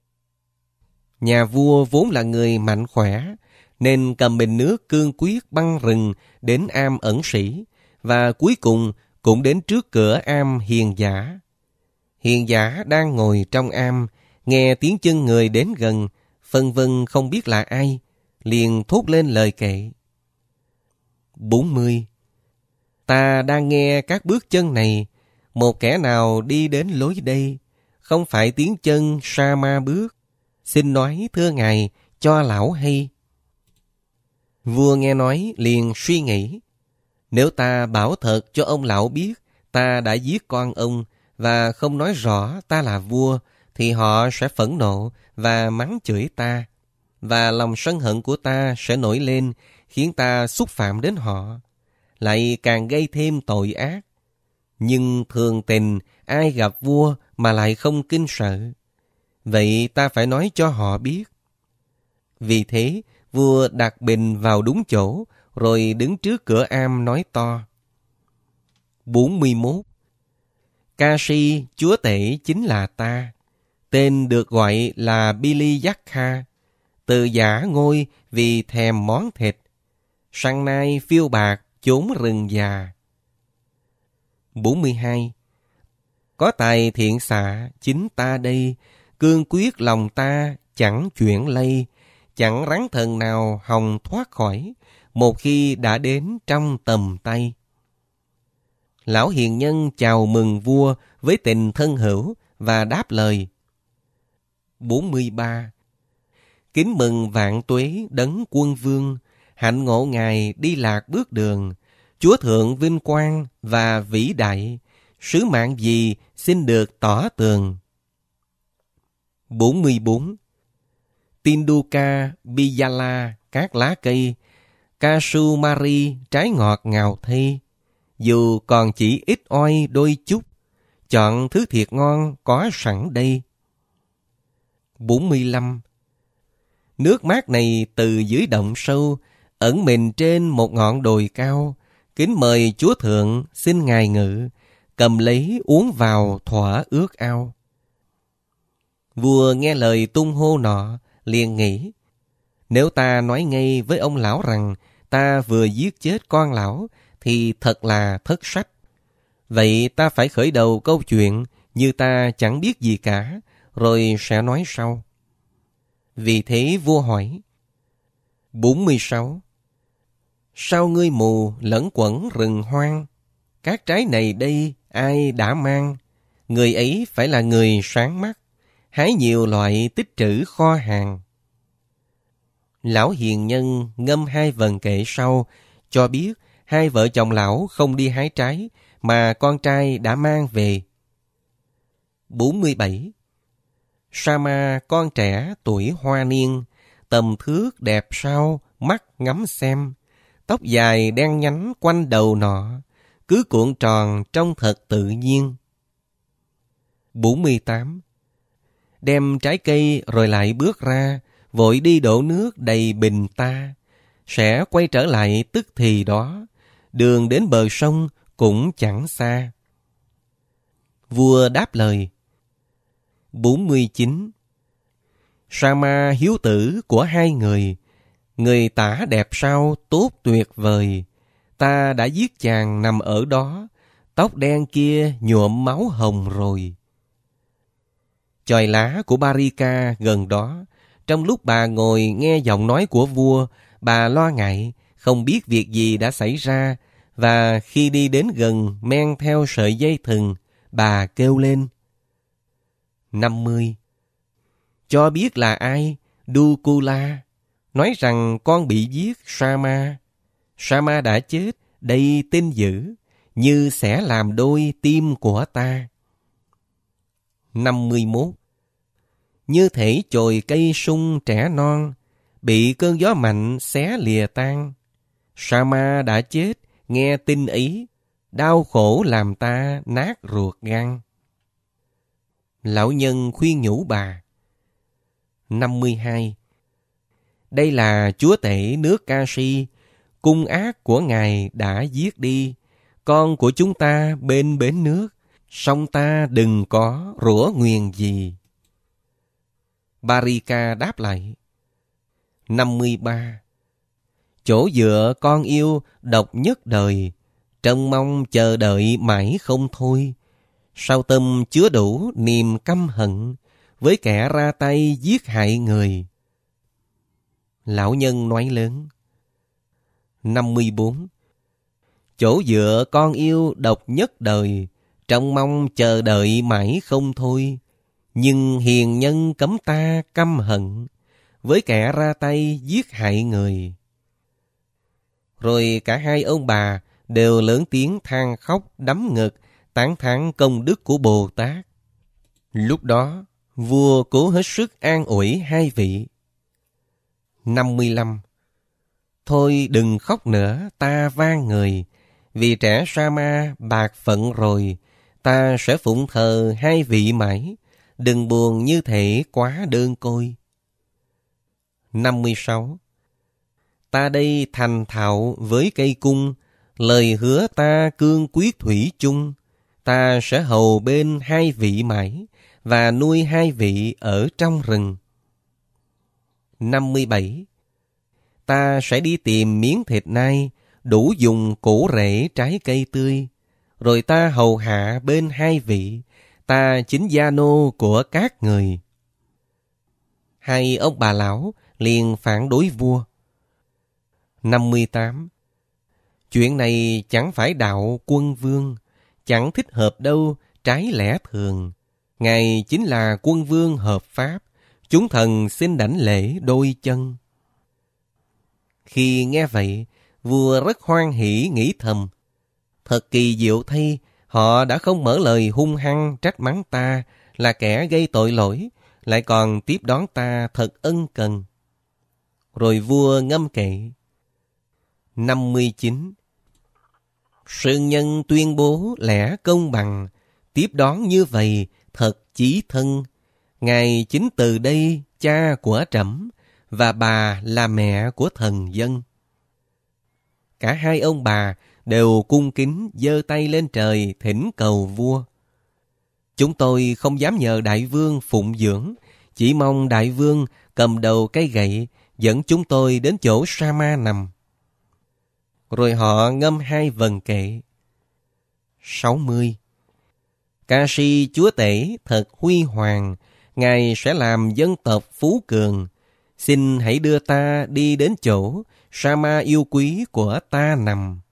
Nhà vua vốn là người mạnh khỏe, nên cầm bình nước cương quyết băng rừng đến am ẩn sĩ, và cuối cùng cũng đến trước cửa am hiền giả. Hiền giả đang ngồi trong am, nghe tiếng chân người đến gần, phân vân không biết là ai, liền thốt lên lời kệ. bốn mươi. Ta đang nghe các bước chân này, một kẻ nào đi đến lối đây, không phải tiếng chân sa ma bước, xin nói thưa ngài cho lão hay. Vua nghe nói liền suy nghĩ, nếu ta bảo thật cho ông lão biết ta đã giết con ông và không nói rõ ta là vua, thì họ sẽ phẫn nộ và mắng chửi ta, và lòng sân hận của ta sẽ nổi lên, khiến ta xúc phạm đến họ, lại càng gây thêm tội ác. Nhưng thường tình ai gặp vua mà lại không kinh sợ, vậy ta phải nói cho họ biết. Vì thế vua đặt bình vào đúng chỗ, rồi đứng trước cửa am nói to. bốn mươi mốt. Ca-si chúa tể chính là ta, tên được gọi là Bili-giác-kha, từ giả ngôi vì thèm món thịt, săn nai phiêu bạc chốn rừng già. bốn mươi hai. Có tài thiện xạ chính ta đây, cương quyết lòng ta chẳng chuyển lây, chẳng rắn thần nào hòng thoát khỏi, một khi đã đến trong tầm tay. Lão hiền nhân chào mừng vua với tình thân hữu và đáp lời. bốn mươi ba. Kính mừng vạn tuế đấng quân vương, hạnh ngộ ngài đi lạc bước đường, chúa thượng vinh quang và vĩ đại, sứ mạng gì xin được tỏ tường. bốn mươi bốn. Tinduka Biyala các lá cây, Kasumari trái ngọt ngào thây, dù còn chỉ ít oi đôi chút, chọn thứ thiệt ngon có sẵn đây. bốn mươi lăm. Nước mát này từ dưới động sâu, ẩn mình trên một ngọn đồi cao, kính mời chúa thượng xin ngài ngự, cầm lấy uống vào thỏa ước ao. Vua nghe lời tung hô nọ, liền nghĩ, nếu ta nói ngay với ông lão rằng ta vừa giết chết con lão, thì thật là thất sách. Vậy ta phải khởi đầu câu chuyện như ta chẳng biết gì cả, rồi sẽ nói sau. Vì thế vua hỏi. bốn mươi sáu. Sao ngươi mù lẫn quẩn rừng hoang? Các trái này đây ai đã mang? Người ấy phải là người sáng mắt, hái nhiều loại tích trữ kho hàng. Lão hiền nhân ngâm hai vần kệ sau, cho biết hai vợ chồng lão không đi hái trái, mà con trai đã mang về. bốn mươi bảy. Sama con trẻ tuổi hoa niên, tầm thước đẹp sao, mắt ngắm xem, tóc dài đen nhánh quanh đầu nọ, cứ cuộn tròn trông thật tự nhiên. bốn mươi tám. Đem trái cây rồi lại bước ra, vội đi đổ nước đầy bình ta, sẽ quay trở lại tức thì đó, đường đến bờ sông cũng chẳng xa. Vua đáp lời. bốn mươi chín. Sama hiếu tử của hai người, người tả đẹp sao tốt tuyệt vời, ta đã giết chàng nằm ở đó, tóc đen kia nhuộm máu hồng rồi. Chòi lá của Barika gần đó, trong lúc bà ngồi nghe giọng nói của vua, bà lo ngại, không biết việc gì đã xảy ra, và khi đi đến gần men theo sợi dây thừng, bà kêu lên. năm mươi. Cho biết là ai? Dukula nói rằng con bị giết Sama. Sama đã chết, đây tin dữ, như sẽ làm đôi tim của ta. năm mươi mốt. Như thể chồi cây sung trẻ non, bị cơn gió mạnh xé lìa tan. Sama đã chết, nghe tin ấy, đau khổ làm ta nát ruột gan. Lão nhân khuyên nhủ bà. năm mươi hai. Đây là chúa tể nước Ca-si, cung ác của ngài đã giết đi, con của chúng ta bên bến nước, song ta đừng có rủa nguyền gì. Barika đáp lại. năm mươi ba. Chỗ dựa con yêu độc nhất đời, trông mong chờ đợi mãi không thôi. Sao tâm chứa đủ niềm căm hận, với kẻ ra tay giết hại người. Lão nhân nói lớn. năm mươi bốn. Chỗ dựa con yêu độc nhất đời, trông mong chờ đợi mãi không thôi. Nhưng hiền nhân cấm ta căm hận, với kẻ ra tay giết hại người. Rồi cả hai ông bà đều lớn tiếng than khóc đấm ngực, tán thán công đức của Bồ Tát. Lúc đó, vua cố hết sức an ủi hai vị. năm mươi lăm. Thôi đừng khóc nữa, ta van người. Vì trẻ Sa-ma bạc phận rồi, ta sẽ phụng thờ hai vị mãi. Đừng buồn như thể quá đơn côi. năm mươi sáu. Ta đây thành thạo với cây cung, lời hứa ta cương quyết thủy chung. Ta sẽ hầu bên hai vị mãi, và nuôi hai vị ở trong rừng. năm mươi bảy. Ta sẽ đi tìm miếng thịt nai, đủ dùng củ rễ trái cây tươi. Rồi ta hầu hạ bên hai vị, ta chính gia nô của các người. Hai ông bà lão liền phản đối vua. năm mươi tám. Chuyện này chẳng phải đạo quân vương, chẳng thích hợp đâu, trái lẽ thường. Ngài chính là quân vương hợp pháp, chúng thần xin đảnh lễ đôi chân. Khi nghe vậy, vua rất hoan hỉ nghĩ thầm. Thật kỳ diệu thay, họ đã không mở lời hung hăng trách mắng ta là kẻ gây tội lỗi, lại còn tiếp đón ta thật ân cần. Rồi vua ngâm kệ. năm mươi chín. Sơn nhân tuyên bố lẽ công bằng, tiếp đón như vậy thật chí thân. Ngài chính từ đây cha của trẫm, và bà là mẹ của thần dân. Cả hai ông bà đều cung kính giơ tay lên trời thỉnh cầu vua. Chúng tôi không dám nhờ đại vương phụng dưỡng, chỉ mong đại vương cầm đầu cây gậy dẫn chúng tôi đến chỗ Sa-ma nằm. Rồi họ ngâm hai vần kệ. sáu mươi. Ca si chúa tể thật huy hoàng, Ngài sẽ làm dân tộc phú cường. Xin hãy đưa ta đi đến chỗ Sa-ma yêu quý của ta nằm.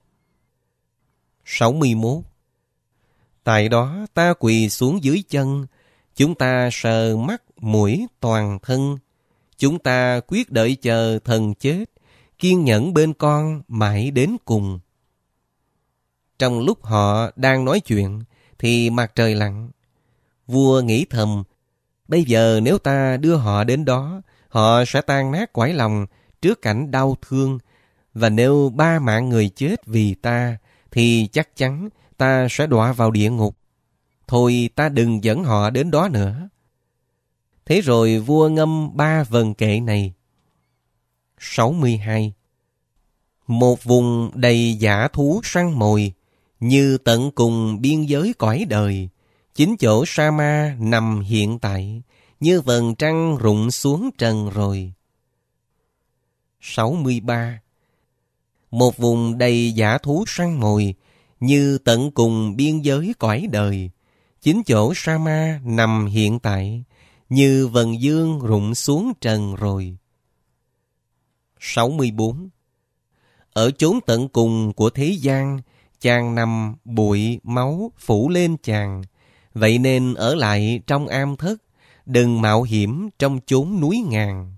sáu mươi mốt. Tại đó ta quỳ xuống dưới chân, chúng ta sờ mắt mũi toàn thân. Chúng ta quyết đợi chờ thần chết, kiên nhẫn bên con mãi đến cùng. Trong lúc họ đang nói chuyện, thì mặt trời lặn. Vua nghĩ thầm, bây giờ nếu ta đưa họ đến đó, họ sẽ tan nát cõi lòng trước cảnh đau thương. Và nếu ba mạng người chết vì ta, thì chắc chắn ta sẽ đọa vào địa ngục. Thôi ta đừng dẫn họ đến đó nữa. Thế rồi vua ngâm ba vần kệ này. sáu mươi hai. Một vùng đầy dã thú săn mồi, như tận cùng biên giới cõi đời. Chính chỗ Sa-ma nằm hiện tại, như vầng trăng rụng xuống trần rồi. sáu mươi ba. Một vùng đầy dã thú săn mồi, như tận cùng biên giới cõi đời. Chính chỗ Sa-ma nằm hiện tại, như vầng dương rụng xuống trần rồi. sáu mươi bốn. Ở chốn tận cùng của thế gian, chàng nằm bụi máu phủ lên chàng. Vậy nên ở lại trong am thất, đừng mạo hiểm trong chốn núi ngàn.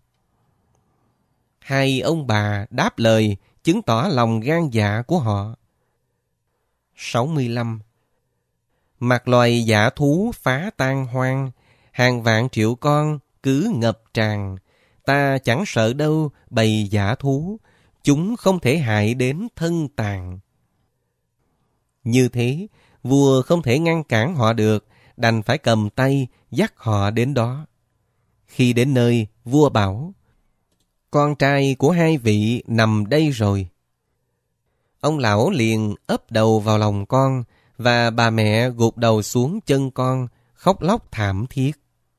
Hai ông bà đáp lời, chứng tỏ lòng gan dạ của họ. sáu mươi lăm. Mặc loài dã thú phá tan hoang, hàng vạn triệu con cứ ngập tràn. Ta chẳng sợ đâu bầy dã thú, chúng không thể hại đến thân tàn. Như thế, vua không thể ngăn cản họ được, đành phải cầm tay dắt họ đến đó. Khi đến nơi, vua bảo, con trai của hai vị nằm đây rồi. Ông lão liền ấp đầu vào lòng con, và bà mẹ gục đầu xuống chân con, khóc lóc thảm thiết.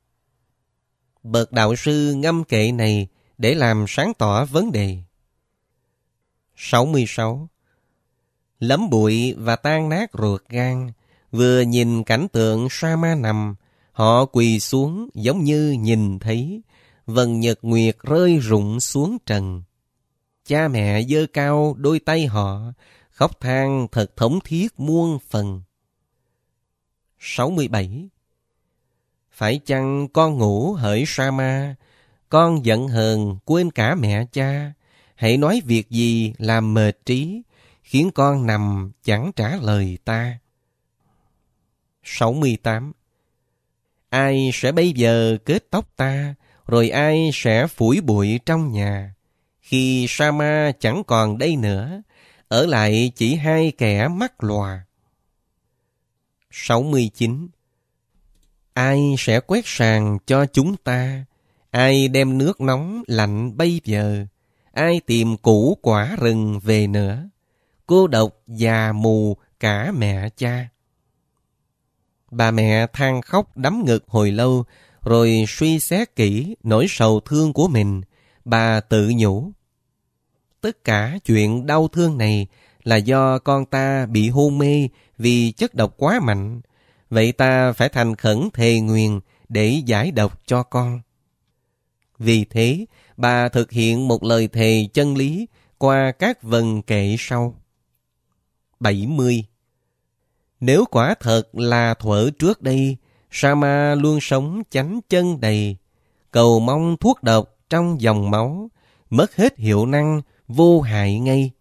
Bậc đạo sư ngâm kệ này để làm sáng tỏ vấn đề. sáu mươi sáu. Lấm bụi và tan nát ruột gan, vừa nhìn cảnh tượng Sa-ma nằm, họ quỳ xuống giống như nhìn thấy vầng nhật nguyệt rơi rụng xuống trần. Cha mẹ giơ cao đôi tay họ, khóc than thật thống thiết muôn phần. sáu mươi bảy. Phải chăng con ngủ hỡi Sa-ma, con giận hờn quên cả mẹ cha, hãy nói việc gì làm mệt trí, khiến con nằm chẳng trả lời ta. sáu mươi tám. Ai sẽ bây giờ kết tóc ta, rồi ai sẽ phủi bụi trong nhà, khi Sa-ma chẳng còn đây nữa, ở lại chỉ hai kẻ mắt lòa. sáu mươi chín. Ai sẽ quét sàn cho chúng ta, ai đem nước nóng lạnh bây giờ, ai tìm củ quả rừng về nữa, cô độc già mù cả mẹ cha. Bà mẹ than khóc đấm ngực hồi lâu, rồi suy xét kỹ nỗi sầu thương của mình. Bà tự nhủ, tất cả chuyện đau thương này là do con ta bị hôn mê vì chất độc quá mạnh. Vậy ta phải thành khẩn thề nguyền để giải độc cho con. Vì thế, bà thực hiện một lời thề chân lý qua các vần kệ sau. bảy mươi. Nếu quả thật là thuở trước đây, Sa-ma luôn sống chánh chân đầy, cầu mong thuốc độc trong dòng máu, mất hết hiệu năng, vô hại ngay.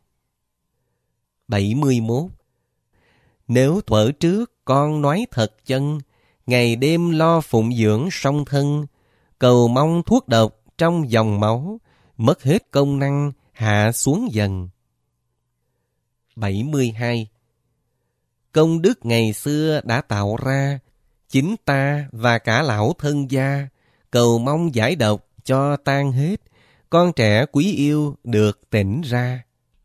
bảy mươi mốt. Nếu thuở trước con nói thật chân, ngày đêm lo phụng dưỡng song thân, cầu mong thuốc độc trong dòng máu, mất hết công năng, hạ xuống dần. bảy mươi hai. Công đức ngày xưa đã tạo ra, chính ta và cả lão thân gia, cầu mong giải độc cho tan hết, con trẻ quý yêu được tỉnh ra.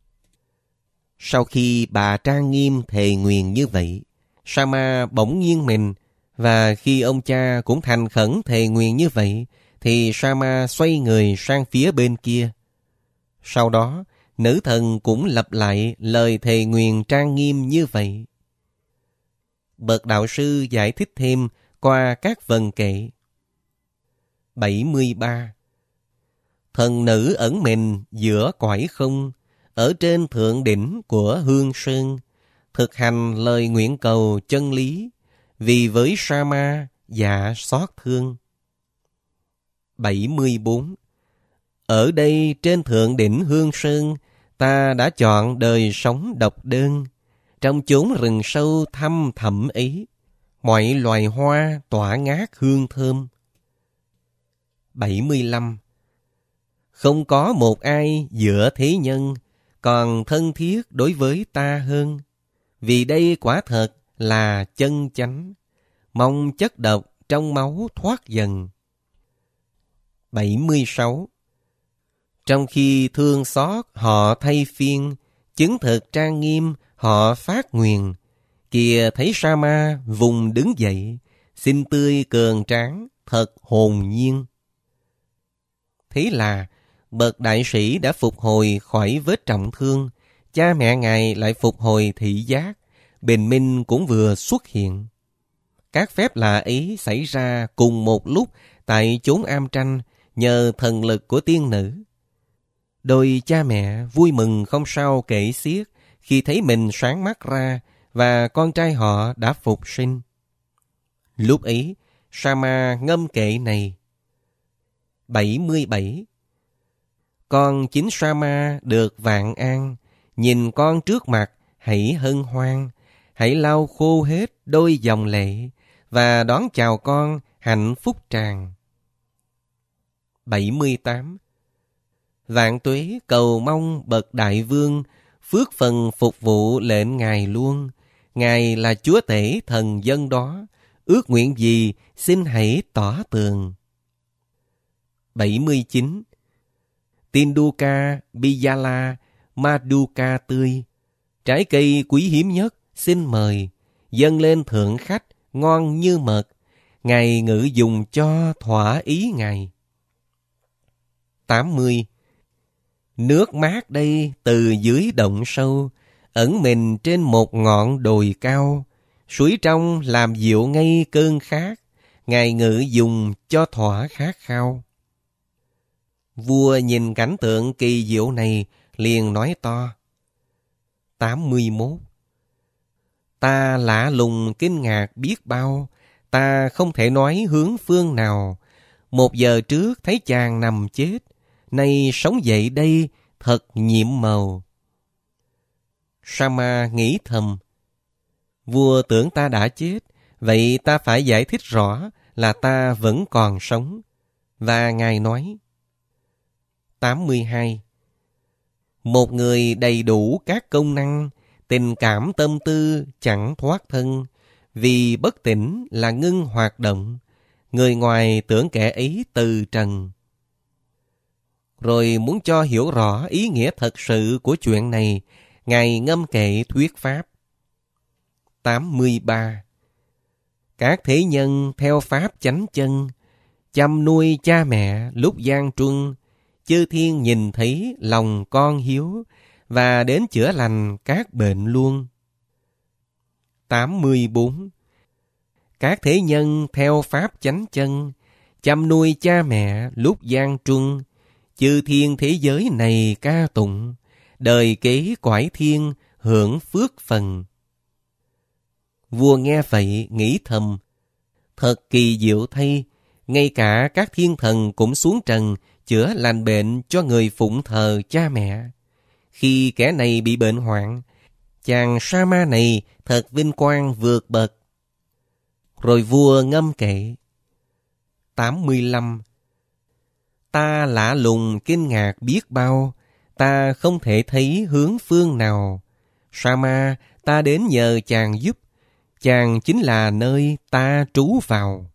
Sau khi bà trang nghiêm thề nguyền như vậy, Sa-ma bỗng nghiêng mình, và khi ông cha cũng thành khẩn thề nguyền như vậy, thì Sa-ma xoay người sang phía bên kia. Sau đó, nữ thần cũng lặp lại lời thề nguyền trang nghiêm như vậy. Bậc đạo sư giải thích thêm qua các vần kệ. bảy mươi ba. Thần nữ ẩn mình giữa cõi không, ở trên thượng đỉnh của Hương Sơn, thực hành lời nguyện cầu chân lý, vì với Sa-ma dạ xót thương. bảy mươi bốn. Ở đây trên thượng đỉnh Hương Sơn, ta đã chọn đời sống độc đơn, trong chốn rừng sâu thăm thẳm ấy, mọi loài hoa tỏa ngát hương thơm. bảy mươi lăm. Không có một ai giữa thế nhân còn thân thiết đối với ta hơn, vì đây quả thật là chân chánh, mong chất độc trong máu thoát dần. bảy mươi sáu. Trong khi thương xót họ thay phiên, chứng thực trang nghiêm họ phát nguyền, kìa thấy Sa-ma vùng đứng dậy, xinh tươi cường tráng, thật hồn nhiên. Thế là bậc đại sĩ đã phục hồi khỏi vết trọng thương, cha mẹ ngài lại phục hồi thị giác, bình minh cũng vừa xuất hiện. Các phép lạ ấy xảy ra cùng một lúc tại chốn am tranh nhờ thần lực của tiên nữ. Đôi cha mẹ vui mừng không sao kể xiết khi thấy mình sáng mắt ra và con trai họ đã phục sinh. Lúc ấy, Sa-ma ngâm kệ này. bảy mươi bảy. Con chính Sa-ma được vạn an, nhìn con trước mặt hãy hân hoan, hãy lau khô hết đôi dòng lệ và đón chào con hạnh phúc tràn. bảy mươi tám. Vạn tuế cầu mong bậc đại vương, phước phần phục vụ lệnh ngài luôn, ngài là chúa tể thần dân đó, ước nguyện gì xin hãy tỏ tường. bảy mươi chín. Tinduka Biyala Maduka tươi, Trái cây quý hiếm nhất, xin mời, dâng lên thượng khách, ngon như mật. Ngài ngự dùng cho thỏa ý Ngài. tám mươi. Nước mát đây từ dưới động sâu, ẩn mình trên một ngọn đồi cao. Suối trong làm dịu ngay cơn khát, Ngài ngự dùng cho thỏa khát khao. Vua nhìn cảnh tượng kỳ diệu này, liền nói to. tám mươi mốt. Ta lạ lùng kinh ngạc biết bao, ta không thể nói hướng phương nào. Một giờ trước thấy chàng nằm chết, nay sống dậy đây thật nhiệm màu. Sama nghĩ thầm, vua tưởng ta đã chết, vậy ta phải giải thích rõ là ta vẫn còn sống. Và Ngài nói. tám mươi hai. Một người đầy đủ các công năng, tình cảm tâm tư chẳng thoát thân, vì bất tỉnh là ngưng hoạt động, người ngoài tưởng kẻ ấy từ trần. Rồi muốn cho hiểu rõ ý nghĩa thật sự của chuyện này, Ngài ngâm kệ thuyết pháp. tám mươi ba. Các thế nhân theo pháp chánh chân, chăm nuôi cha mẹ lúc gian truân, chư thiên nhìn thấy lòng con hiếu, và đến chữa lành các bệnh luôn. tám mươi bốn. Các thế nhân theo pháp chánh chân, chăm nuôi cha mẹ lúc gian truân, chư thiên thế giới này ca tụng, đời kế cõi thiên hưởng phước phần. Vua nghe vậy nghĩ thầm, thật kỳ diệu thay, ngay cả các thiên thần cũng xuống trần chữa lành bệnh cho người phụng thờ cha mẹ. Khi kẻ này bị bệnh hoạn, chàng Sama này thật vinh quang vượt bậc. Rồi vua ngâm kệ. tám mươi lăm. Ta lạ lùng kinh ngạc biết bao, ta không thể thấy hướng phương nào. Sama, ta đến nhờ chàng giúp, chàng chính là nơi ta trú vào.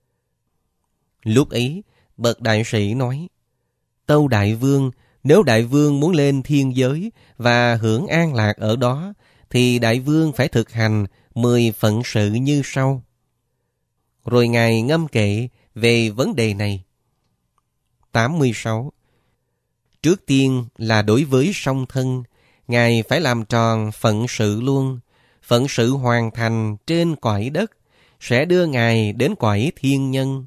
Lúc ấy, bậc đại sĩ nói, tâu đại vương, nếu đại vương muốn lên thiên giới và hưởng an lạc ở đó, thì đại vương phải thực hành mười phận sự như sau. Rồi Ngài ngâm kệ về vấn đề này. tám mươi sáu. Trước tiên là đối với song thân, Ngài phải làm tròn phận sự luôn. Phận sự hoàn thành trên cõi đất, sẽ đưa Ngài đến cõi thiên nhân.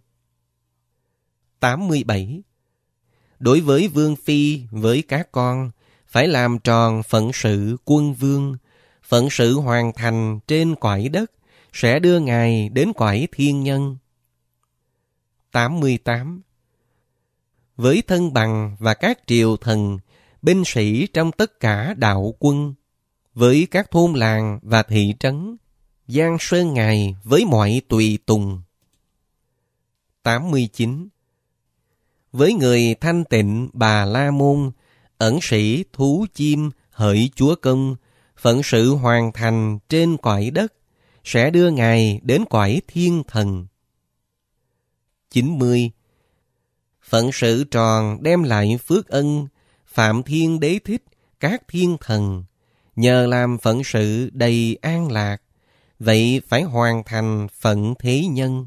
tám mươi bảy. Đối với vương phi, với các con, phải làm tròn phận sự quân vương. Phận sự hoàn thành trên cõi đất, sẽ đưa Ngài đến cõi thiên nhân. tám mươi tám. Với thân bằng và các triều thần, binh sĩ trong tất cả đạo quân, với các thôn làng và thị trấn, giang sơn Ngài với mọi tùy tùng. tám mươi chín. Với người thanh tịnh Bà La Môn, ẩn sĩ thú chim hỡi chúa công, phận sự hoàn thành trên cõi đất, sẽ đưa Ngài đến cõi thiên thần. chín mươi. Phận sự tròn đem lại phước ân, Phạm Thiên Đế thích các thiên thần, nhờ làm phận sự đầy an lạc, vậy phải hoàn thành phận thế nhân.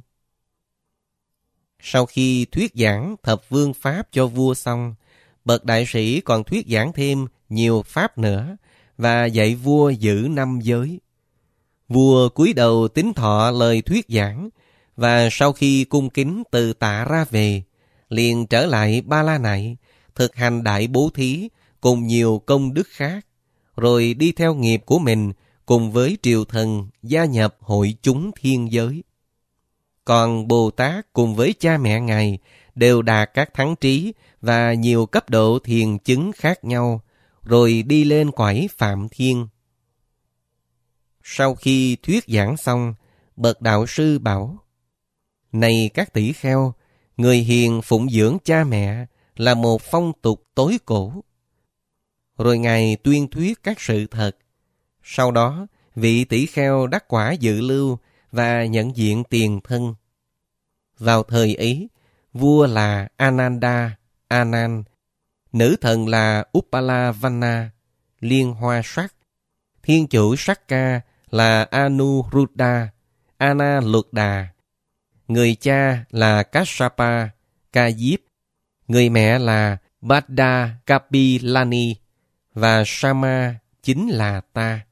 Sau khi thuyết giảng thập vương pháp cho vua xong, bậc đại sĩ còn thuyết giảng thêm nhiều pháp nữa và dạy vua giữ năm giới. Vua cúi đầu tín thọ lời thuyết giảng, và sau khi cung kính từ tạ ra về, liền trở lại Ba La Nại, thực hành đại bố thí cùng nhiều công đức khác, rồi đi theo nghiệp của mình cùng với triều thần gia nhập hội chúng thiên giới. Còn Bồ Tát cùng với cha mẹ Ngài đều đạt các thắng trí và nhiều cấp độ thiền chứng khác nhau, rồi đi lên cõi Phạm Thiên. Sau khi thuyết giảng xong, bậc đạo sư bảo, này các tỷ kheo, người hiền phụng dưỡng cha mẹ là một phong tục tối cổ. Rồi Ngài tuyên thuyết các sự thật. Sau đó, vị tỷ kheo đắc quả dự lưu và nhận diện tiền thân. Vào thời ấy, vua là Ananda, Anan, nữ thần là Uppalavanna, liên hoa sắc, Thiên chủ Sakka là Anuruddha, Analuddha. Người cha là Kassapa, Ca Diếp. Người mẹ là Bhadda Kapilani. Và Sama chính là ta.